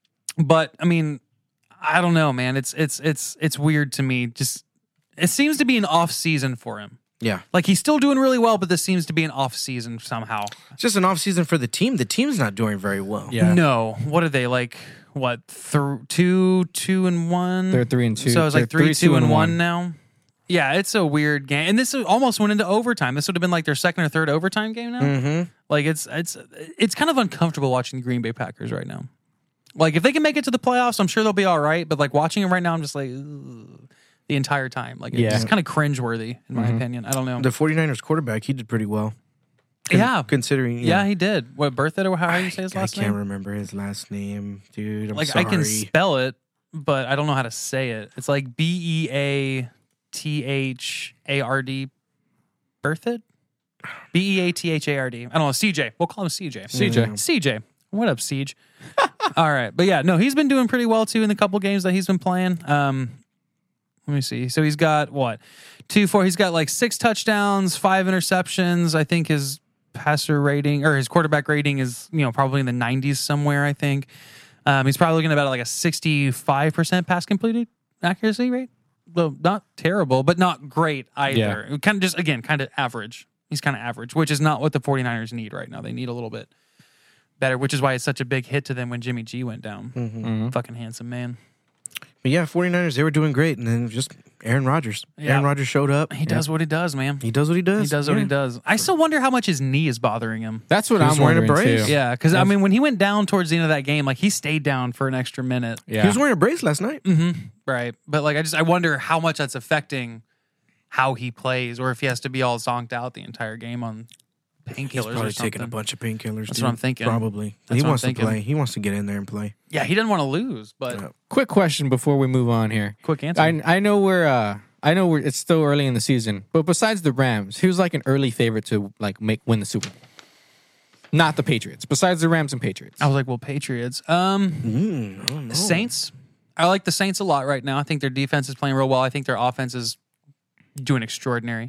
but I mean I don't know, man. It's it's it's it's weird to me. Just it seems to be an off season for him. Yeah. Like he's still doing really well, but this seems to be an off season somehow. It's just an off season for the team. The team's not doing very well. Yeah. No, what are they like? What th- two, two and one? They're three and two. So it's like They're three, two, and one now. Yeah, it's a weird game, and this almost went into overtime. This would have been like their second or third overtime game now. Mm-hmm. Like it's it's it's kind of uncomfortable watching the Green Bay Packers right now. Like if they can make it to the playoffs, I'm sure they'll be all right. But like watching them right now, I'm just like ugh, the entire time. Like it's Yeah. just kind of cringeworthy in my opinion. I don't know. The 49ers quarterback, he did pretty well. Con- yeah, Considering. yeah, Yeah. he did. What Bertha or how do you say his I last can't name? remember his last name, dude. I'm Like sorry. I can spell it, but I don't know how to say it. It's like B E A T H A R D. Bertha? B E A T H A R D. I don't know. C J. We'll call him C J. C J. C J. What up, Siege? All right. But yeah, no, he's been doing pretty well too in the couple games that he's been playing. Um, let me see. So he's got what? Two, four. He's got like six touchdowns, five interceptions. I think his passer rating or his quarterback rating is, you know, probably in the nineties somewhere, I think. Um, he's probably looking at about like a sixty-five percent pass completed accuracy rate. Well, not terrible, but not great either. Yeah. Kind of just, again, kind of average. He's kind of average, which is not what the 49ers need right now. They need a little bit better, which is why it's such a big hit to them when Jimmy G went down. Mm-hmm. Fucking handsome man. But yeah, 49ers, they were doing great. And then just Aaron Rodgers. Yeah. Aaron Rodgers showed up. He does what he does, man. He does what he does. He does what Yeah. he does. I still wonder how much his knee is bothering him. That's what He was I'm wearing a wondering brace. too. Yeah, because I mean, when he went down towards the end of that game, like he stayed down for an extra minute. Yeah. He was wearing a brace last night. Mm-hmm. Right, but like I just I wonder how much that's affecting how he plays, or if he has to be all zonked out the entire game on painkillers He's or probably something. taking a bunch of painkillers. That's dude. what I'm thinking. Probably. That's he what I'm wants to thinking. play. He wants to get in there and play. Yeah, he didn't want to lose, but Yeah. Quick question before we move on here. quick answer. I I know we're uh I know we're it's still early in the season, but besides the Rams, who's like an early favorite to like make win the Super Bowl? Not the Patriots. Besides the Rams and Patriots. I was like, well, Patriots. Um, Mm, I don't know. Saints. I like the Saints a lot right now. I think their defense is playing real well. I think their offense is doing extraordinary.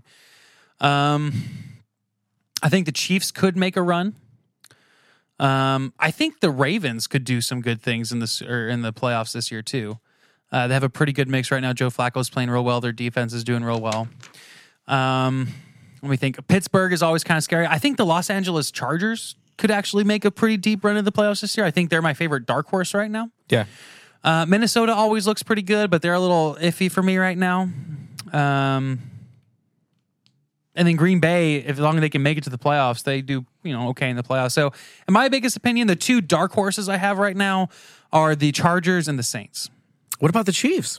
Um, I think the Chiefs could make a run. Um, I think the Ravens could do some good things in the or in the playoffs this year too. Uh, they have a pretty good mix right now. Joe Flacco's playing real well. Their defense is doing real well. Um, let me think. Pittsburgh is always kind of scary. I think the Los Angeles Chargers could actually make a pretty deep run in the playoffs this year. I think they're my favorite dark horse right now. Yeah. Uh, Minnesota always looks pretty good, but they're a little iffy for me right now. Um, and then Green Bay, if as long as they can make it to the playoffs, they do, you know, okay in the playoffs. So, in my biggest opinion, the two dark horses I have right now are the Chargers and the Saints. What about the Chiefs?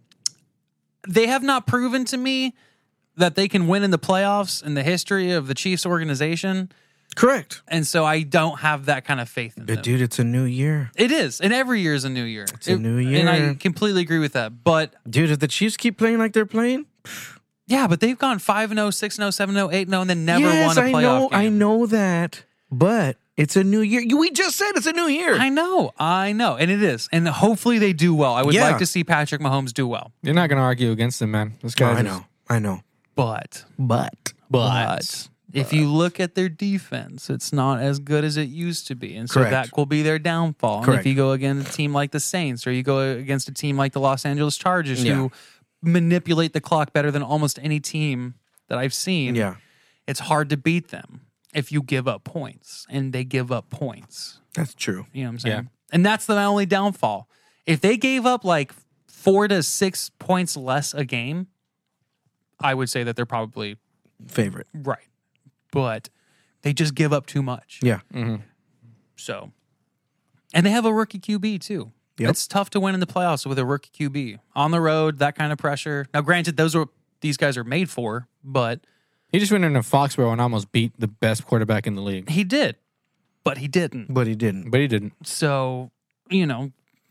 They have not proven to me that they can win in the playoffs in the history of the Chiefs organization. Correct. And so I don't have that kind of faith in But them. dude, it's a new year. It is. And every year is a new year. It's a new year. And I completely agree with that. But Dude, if the Chiefs keep playing like they're playing, yeah, but they've gone five and oh, six and oh, seven and oh, eight and oh, and then never yes, won a I playoff know, game. I know that. But it's a new year. You- We just said it's a new year. I know. I know. And it is. And hopefully they do well. I would Yeah. like to see Patrick Mahomes do well. You're not gonna argue against them, man. This Oh, guy I know. I know. But, But but, if you look at their defense, it's not as good as it used to be. And so Correct. that will be their downfall. And Correct. if you go against a team like the Saints or you go against a team like the Los Angeles Chargers Yeah. who manipulate the clock better than almost any team that I've seen, yeah, it's hard to beat them if you give up points. And they give up points. that's true. You know what I'm saying? Yeah. And that's the only downfall. If they gave up like four to six points less a game, I would say that they're probably Favorite. right. But they just give up too much. Yeah. So, and they have a rookie Q B too. Yep. It's tough to win in the playoffs with a rookie Q B. On the road, that kind of pressure. Now, granted, those are these guys are made for, but He just went into Foxborough and almost beat the best quarterback in the league. he did. But he didn't. But he didn't. But he didn't. So, you know,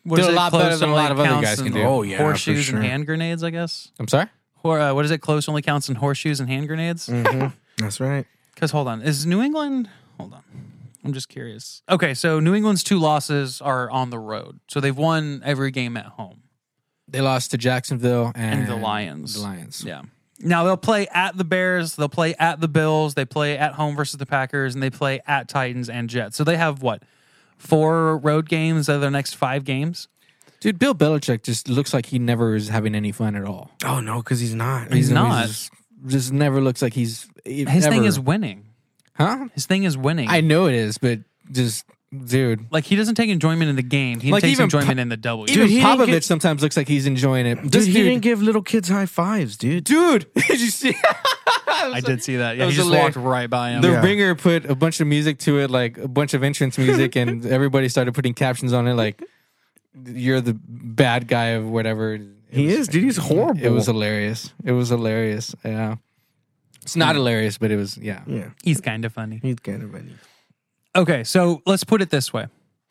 what Did is a it? lot Close better than a only lot of other counts guys can in do. Oh, yeah, for horseshoes sure. and hand grenades, I guess. I'm sorry. Or uh, what is it? Close only counts in horseshoes and hand grenades. Mhm. That's right. Because hold on, is New England? Hold on, I'm just curious. Okay, so New England's two losses are on the road, so they've won every game at home. They lost to Jacksonville and, And the Lions. The Lions. Yeah. Now they'll play at the Bears, they'll play at the Bills, they play at home versus the Packers, and they play at Titans and Jets. So they have what, four road games out of their next five games? Dude, Bill Belichick just looks like he never is having any fun at all. Oh no, because he's not. He's not. Just, just never looks like he's. His ever, thing is winning. huh? His thing is winning. I know it is, but just dude. like he doesn't take enjoyment in the game. He Like, takes even enjoyment Pa- in the W. Dude, Even he didn't Popovich get- sometimes looks like he's enjoying it. Dude, This he dude, didn't give little kids high fives, dude. dude. Did you see? I did see that. Yeah, was he just hilarious. walked right by him. The Yeah. Ringer put a bunch of music to it, like a bunch of entrance music, and everybody started putting captions on it, like "You're the bad guy" of whatever. It He was- is, dude. He's horrible. It was hilarious. It was hilarious. Yeah, it's not hilarious, but it was. Yeah, Yeah, He's kind of funny. he's kind of funny. Okay, so let's put it this way.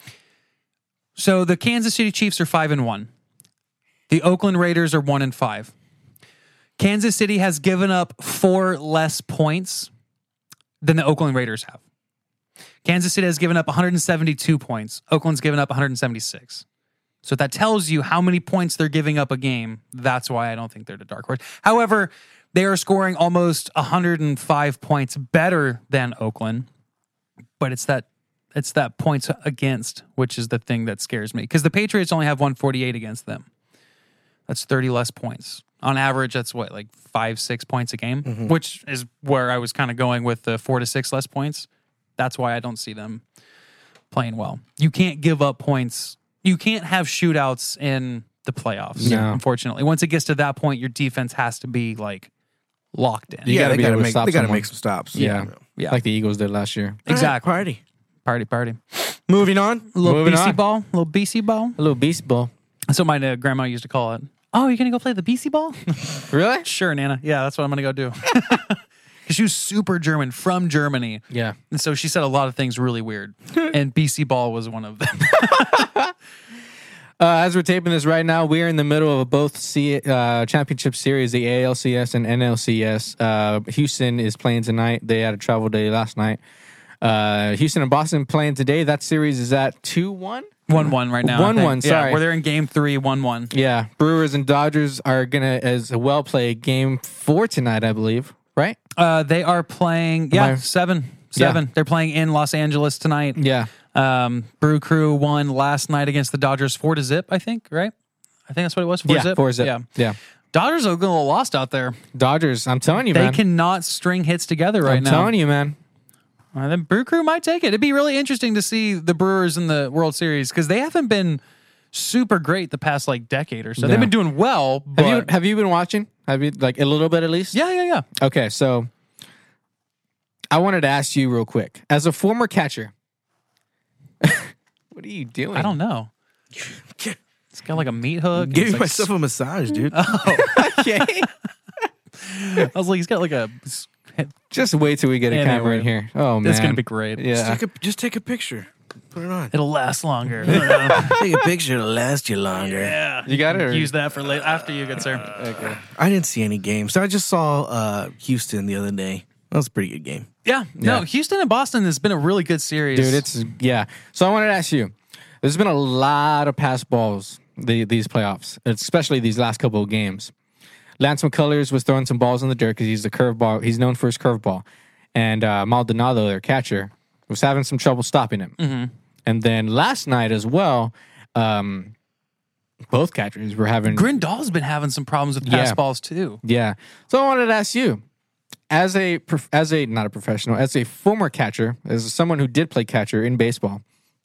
So the Kansas City Chiefs are five and one. The Oakland Raiders are one and five. Kansas City has given up four less points than the Oakland Raiders have. Kansas City has given up one hundred seventy-two points. Oakland's given up one hundred seventy-six. So that tells you how many points they're giving up a game. That's why I don't think they're the dark horse. However, they are scoring almost one hundred five points better than Oakland. But it's that it's that points against, which is the thing that scares me. Because the Patriots only have one forty-eight against them. That's thirty less points. On average, that's what, like five, six points a game, Mm-hmm. which is where I was kind of going with the four to six less points. That's why I don't see them playing well. You can't give up points. You can't have shootouts in the playoffs, No. unfortunately. Once it gets to that point, your defense has to be like locked in. You yeah, gotta they be gotta able to make stop they gotta someone. make some stops. yeah, Yeah. like the Eagles did last year. Exactly. All right, party. Party, party. Moving on. A little Moving B C on. ball, a little B C ball. A little beast ball. That's what my uh, grandma used to call it. Oh, you're gonna go play the B C ball? Really? Sure, Nana. Yeah, that's what I'm gonna go do. Because she was super German, from Germany, Yeah. and so she said a lot of things really weird, and B C ball was one of them. Uh, as we're taping this right now, we're in the middle of both C- uh, championship series, the A L C S and N L C S. Uh, Houston is playing tonight. They had a travel day last night. Uh, Houston and Boston playing today. That series is at two one? One one right now. I One think. one, Yeah, sorry. where they're in game three, one one. Yeah. Brewers and Dodgers are going to as well play game four tonight, I believe. Right? Uh, they are playing. Yeah, I- seven, seven. Yeah. They're playing in Los Angeles tonight. Yeah. Um, Brew Crew won last night against the Dodgers, four to zip. I think. Right. I think that's what it was. Four yeah. zip. Four zip. Yeah. Yeah. Dodgers are a little lost out there. Dodgers, I'm telling you, They man. cannot string hits together right I'm now. telling you, man. Uh, the Brew Crew might take it. It'd be really interesting to see the Brewers in the World Series because they haven't been super great the past like decade or so. No. They've been doing well, but Have you have you been watching? Have you like a little bit at least? yeah, yeah, yeah. Okay, so I wanted to ask you real quick. As a former catcher, what are you doing? I don't know. It's got like a meat hook. Giving It's like myself a massage, dude. Okay. I was like, he's got like a. Just wait till we get a Anyway, camera in here. Oh man, It's gonna be great. Yeah. Take a, just take a picture. Put it on. It'll last longer. Take a picture. It'll last you longer. yeah, You got it, or- Use that for late after you, good sir. Okay. I didn't see any games. So I just saw uh, Houston the other day. That was a pretty good game. Yeah, no, Yeah. Houston and Boston has been a really good series, Dude, it's yeah. So I wanted to ask you. There's been a lot of pass balls the, these playoffs, especially these last couple of games. Lance McCullers was throwing some balls in the dirt because he's the curveball. He's known for his curveball, and uh, Maldonado, their catcher, was having some trouble stopping him. Mm-hmm. And then last night as well, um, both catchers were having Grindal's been having some problems with pass Yeah. balls too. yeah. So I wanted to ask you, as a prof- as a not a professional, as a former catcher, as someone who did play catcher in baseball,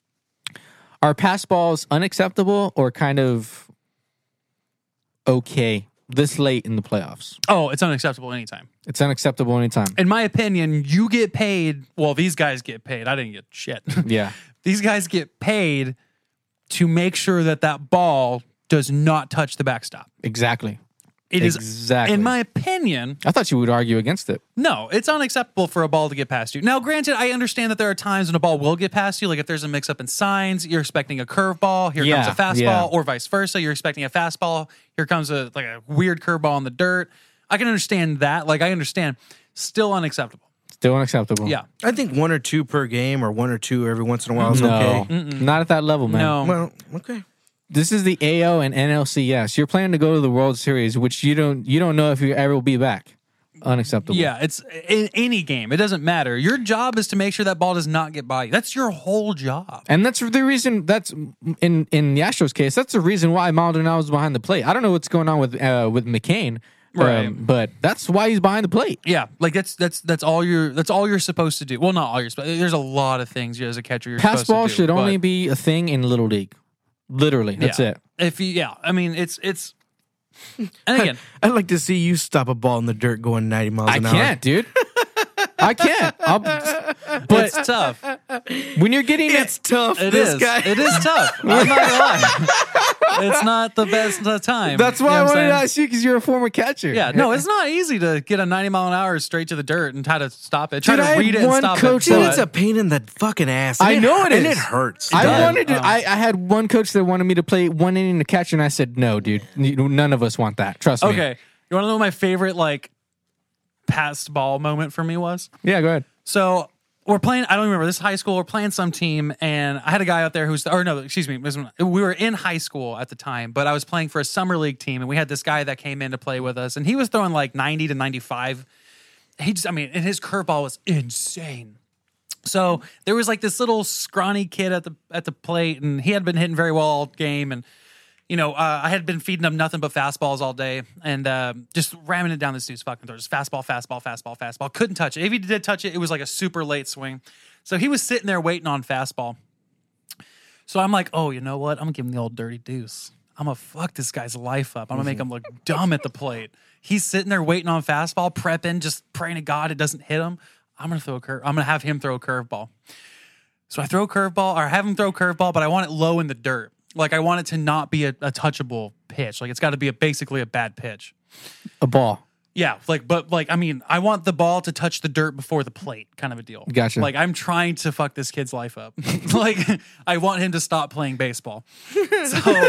are pass balls unacceptable or kind of okay this late in the playoffs? Oh, it's unacceptable anytime. It's unacceptable anytime. In my opinion, you get paid. Well, these guys get paid. I didn't get shit. Yeah. These guys get paid to make sure that that ball does not touch the backstop. Exactly. It is, Exactly. in my opinion, I thought you would argue against it. no, it's unacceptable for a ball to get past you. Now, granted, I understand that there are times when a ball will get past you. Like if there's a mix up in signs, you're expecting a curveball, here Yeah, comes a fastball, yeah. or vice versa. You're expecting a fastball, here comes a like a weird curveball in the dirt. I can understand that. Like I understand. Still unacceptable. Still unacceptable. Yeah. I think one or two per game or one or two every once in a while is No, okay. not at that level, man. No. Well, okay. This is the A O and N L C S. You're planning to go to the World Series, which you don't you don't know if you ever will be back. Unacceptable. Yeah, it's in any game. It doesn't matter. Your job is to make sure that ball does not get by you. That's your whole job. And that's the reason. That's in in the Astros case. That's the reason why Maldonado was behind the plate. I don't know what's going on with uh, with McCain, Right. um, but that's why he's behind the plate. Yeah, like that's that's that's all you're that's all you're supposed to do. Well, not all you're supposed. There's a lot of things you as a catcher you're Pass supposed to ball do. should but- only be a thing in Little League. Literally, that's yeah. it. If you, yeah, I mean, it's it's. And again, I'd like to see you stop a ball in the dirt going ninety miles I an hour. can't, dude. I can't. I'll, but it's tough. when you're getting It's tough. It this is. guy. It is tough. I'm not gonna lie. It's not the best uh, time. that's You why know I what I'm wanted to saying? ask you because you're a former catcher. Yeah, no, it's not easy to get a ninety mile an hour straight to the dirt and try to stop it. Try Dude, I to had read it and one stop coach it. Dude, that- it's a pain in the fucking ass. I And know it and is. it hurts. I does. wanted to. Oh. I, I had one coach that wanted me to play one inning to catch, and I said, "No, dude, none of us want that. Trust me." Okay, you want to know what my favorite like passed ball moment for me was? Yeah, go ahead. So we're playing. I don't remember this is high school. We're playing some team, and I had a guy out there who's, or no, excuse me, it was- we were in high school at the time, but I was playing for a summer league team, and we had this guy that came in to play with us, and he was throwing like ninety to ninety-five. He just, I mean, and his curveball was insane. So there was like this little scrawny kid at the at the plate, and he had been hitting very well all game, and you know, uh, I had been feeding him nothing but fastballs all day, and um, just ramming it down this dude's fucking throat. Just fastball, fastball, fastball, fastball. Couldn't touch it. If he did touch it, it was like a super late swing. So he was sitting there waiting on fastball. So I'm like, oh, you know what? I'm gonna give him the old dirty deuce. I'm gonna fuck this guy's life up. I'm gonna make him look dumb at the plate. He's sitting there waiting on fastball, prepping, just praying to God it doesn't hit him. I'm gonna throw a curve. I'm gonna have him throw a curveball. So I throw a curveball, or have him throw a curveball, but I want it low in the dirt. Like I want it to not be a, a touchable pitch. Like it's got to be a basically a bad pitch. A ball. Yeah, like but like I mean, I want the ball to touch the dirt before the plate, kind of a deal. Gotcha. Like I'm trying to fuck this kid's life up. Like I want him to stop playing baseball. So,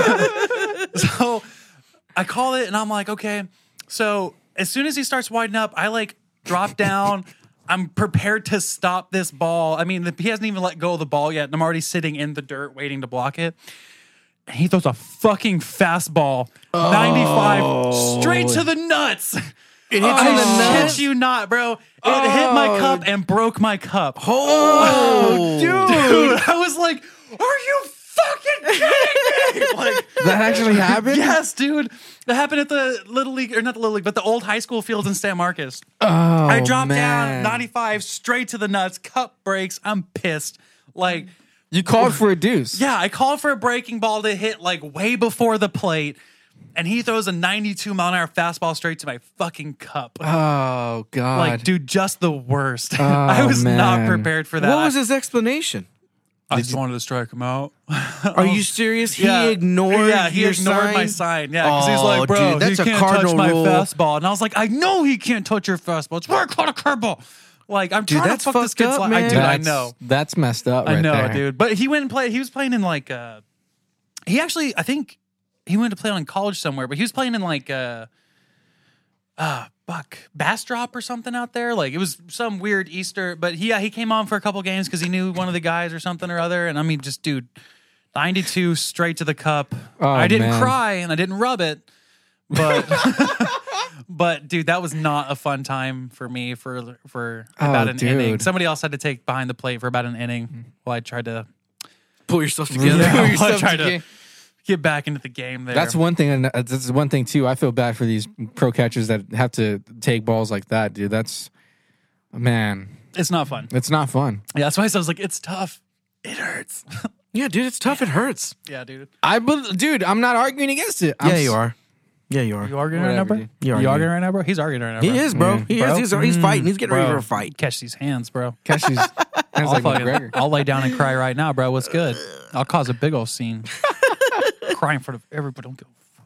so I call it and I'm like, okay. So as soon as he starts winding up, I like drop down. I'm prepared to stop this ball. I mean, the, he hasn't even let go of the ball yet, and I'm already sitting in the dirt waiting to block it. And he throws a fucking fastball, ninety-five, straight to the nuts. It hits I in the nuts. shit you not, bro. It hit my cup and broke my cup. Oh, dude. Dude, I was like, are you fucking kidding me? Like, That actually happened? yes, dude. That happened at the Little League, or not the Little League, but the old high school fields in San Marcos. Oh, I dropped man. down ninety-five straight to the nuts, cup breaks. I'm pissed. Like, You called for a deuce. yeah, I called for a breaking ball to hit like way before the plate, and he throws a ninety-two mile an hour fastball straight to my fucking cup. Oh God. Like, dude, just the worst. I was not man. prepared for that. What was his explanation? I just wanted to strike him out. Are you serious? He Yeah. ignored Yeah, he your ignored sign? my sign. Yeah, because he's Oh, like, bro, dude, that's he a can't cardinal touch my rule. fastball. And I was like, I know he can't touch your fastball. It's where I caught a curveball. Like, I'm Dude, trying that's to fuck this fucked kid's up, life. I, man. dude, I That's- know. That's messed up right I know, there. dude. But he went and played. He was playing in like, uh, he actually, I think he went to play on college somewhere, but he was playing in like, uh, uh, fuck, Bastrop or something out there. Like, it was some weird Easter, but he, yeah, he came on for a couple games because he knew one of the guys or something or other. And I mean, just, dude, ninety-two straight to the cup. Oh, I didn't man. cry and I didn't rub it, but, but dude, that was not a fun time for me for, for about Oh, an inning. dude. Somebody else had to take behind the plate for about an inning while I tried to Pull yourself together. yeah, Pull I yourself tried to together. get back into the game there. That's one thing, and that's one thing too. I feel bad for these pro catchers that have to take balls like that, dude. That's man, it's not fun. it's not fun. Yeah, that's why I was like, it's tough. It hurts. Yeah, dude, it's tough. It hurts. Yeah, dude. I, bel- dude, I'm not arguing against it. I'm Yeah, s- you are. Yeah, you are. You arguing Whatever, right now, bro? dude. You You arguing. arguing right now, bro? He's arguing right now, He bro. is, bro. Yeah. He Bro? is. He's, he's fighting. He's getting ready Bro, for a fight. Catch these hands, bro. Catch these. Hands I'll, like fucking- McGregor. I'll lay down and cry right now, bro. What's good? I'll cause a big old scene. Cry in front of everybody. Don't go.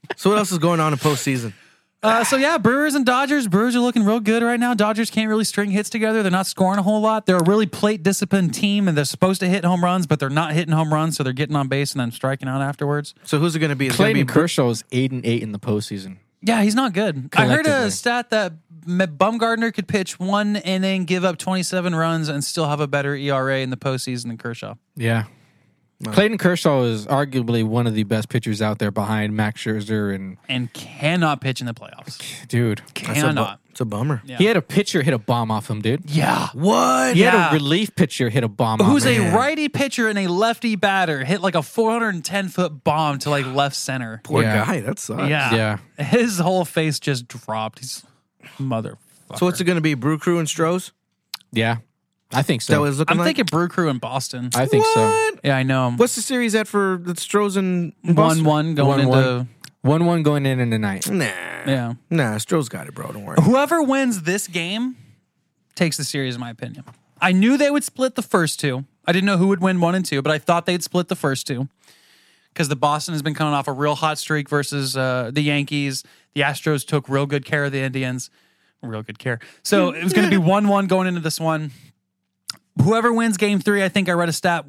So what else is going on in postseason? Uh, so yeah, Brewers and Dodgers. Brewers are looking real good right now. Dodgers can't really string hits together. They're not scoring a whole lot. They're a really plate disciplined team, and they're supposed to hit home runs, but they're not hitting home runs, so they're getting on base and then striking out afterwards. So who's it going to be? It's gonna Clayton be Kershaw is eight and eight in the postseason. Yeah, he's not good. I heard a Collectively. stat that M- Bumgarner could pitch one inning, give up twenty-seven runs, and still have a better E R A in the postseason than Kershaw. Yeah. Clayton Kershaw is arguably one of the best pitchers out there behind Max Scherzer and And cannot pitch in the playoffs. dude. That's a bu- Cannot. It's a bummer. Yeah. He had a pitcher hit a bomb off him, dude. Yeah. What? He Yeah. had a relief pitcher hit a bomb off Who's him. a righty pitcher and a lefty batter hit like a four hundred ten foot bomb to like left center. Poor Yeah. guy. That sucks. Yeah. Yeah. His whole face just dropped. He's motherfucker. So what's it going to be? Brew Crew and Strohs? Yeah. I think Is that so. what it's looking I'm like? thinking Brew Crew in Boston. I think so. What? yeah, I know. What's the series at for the Strohs and and one Boston? one going into One-one. one one going in in the night. Nah. yeah. Nah, Stroh's got it, bro. Don't worry. Whoever wins this game takes the series, in my opinion. I knew they would split the first two. I didn't know who would win one and two, but I thought they'd split the first two because the Boston has been coming off a real hot streak versus uh, the Yankees. The Astros took real good care of the Indians. Real good care. So it was going to be one one going into this one. Whoever wins game three, I think I read a stat,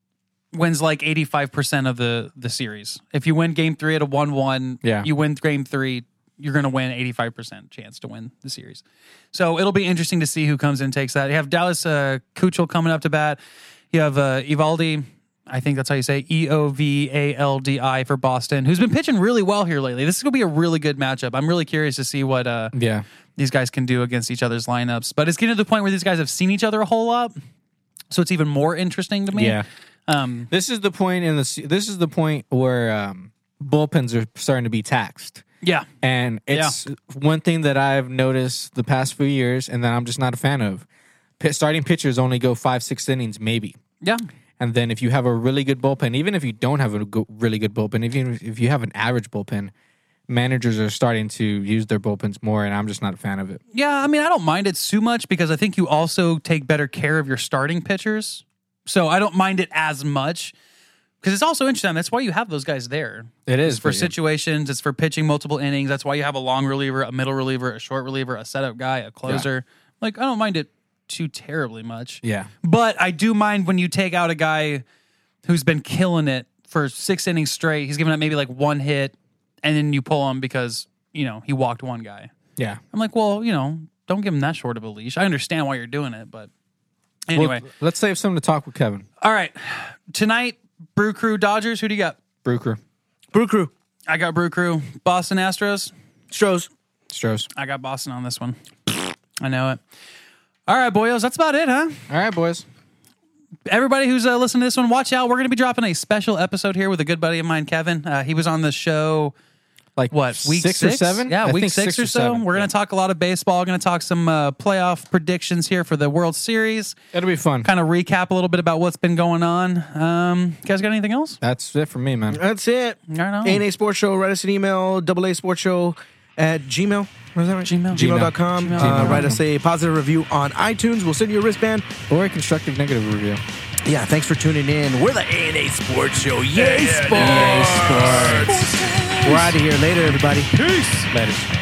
wins like eighty-five percent of the, the series. If you win game three at a one one, Yeah. you win game three, you're going to win eighty-five percent chance to win the series. So it'll be interesting to see who comes in and takes that. You have Dallas uh, Keuchel coming up to bat. You have uh, Evaldi, I think that's how you say E O V A L D I for Boston, who's been pitching really well here lately. This is going to be a really good matchup. I'm really curious to see what uh, Yeah. these guys can do against each other's lineups. But it's getting to the point where these guys have seen each other a whole lot, so it's even more interesting to me. Yeah. Um, This is the point in the se- this is the point where um, bullpens are starting to be taxed. yeah. And it's one thing that I've noticed the past few years and that I'm just not a fan of. P- starting pitchers only go five, six innings, maybe. Yeah. And then if you have a really good bullpen, even if you don't have a go- really good bullpen, even if you have an average bullpen, managers are starting to use their bullpens more, and I'm just not a fan of it. Yeah, I mean, I don't mind it too much because I think you also take better care of your starting pitchers. So I don't mind it as much because it's also interesting. That's why you have those guys there. It is It's for but yeah. situations. It's for pitching multiple innings. That's why you have a long reliever, a middle reliever, a short reliever, a setup guy, a closer. Like, I don't mind it too terribly much. Yeah. But I do mind when you take out a guy who's been killing it for six innings straight. He's given up maybe like one hit, and then you pull him because, you know, he walked one guy. Yeah. I'm like, well, you know, don't give him that short of a leash. I understand why you're doing it, but anyway. Well, let's save something to talk with Kevin. All right. Tonight, Brew Crew Dodgers. Who do you got? Brew Crew. Brew Crew. I got Brew Crew. Boston Astros. Strohs. Strohs. I got Boston on this one. I know it. All right, boyos. That's about it, huh? All right, boys. Everybody who's uh, listening to this one, watch out. We're going to be dropping a special episode here with a good buddy of mine, Kevin. Uh, he was on the show, Like what, week six, six? or seven? Yeah, I week think six, or so. seven. We're going Yeah. to talk a lot of baseball. Going to talk some uh, playoff predictions here for the World Series. It'll be fun. Kind of recap a little bit about what's been going on. Um, you guys got anything else? That's it for me, man. That's it. Right on. A N A Sports Show. Write us an email. Double A Sports Show at Gmail. Was that right? Gmail. Gmail dot com. Gmail. Uh, Gmail. write us a positive review on iTunes. We'll send you a wristband. Or a constructive negative review. Yeah, thanks for tuning in. We're the A N A Sports Show. Yay, sports! Yay, sports. We're out of here. Later, everybody. Later.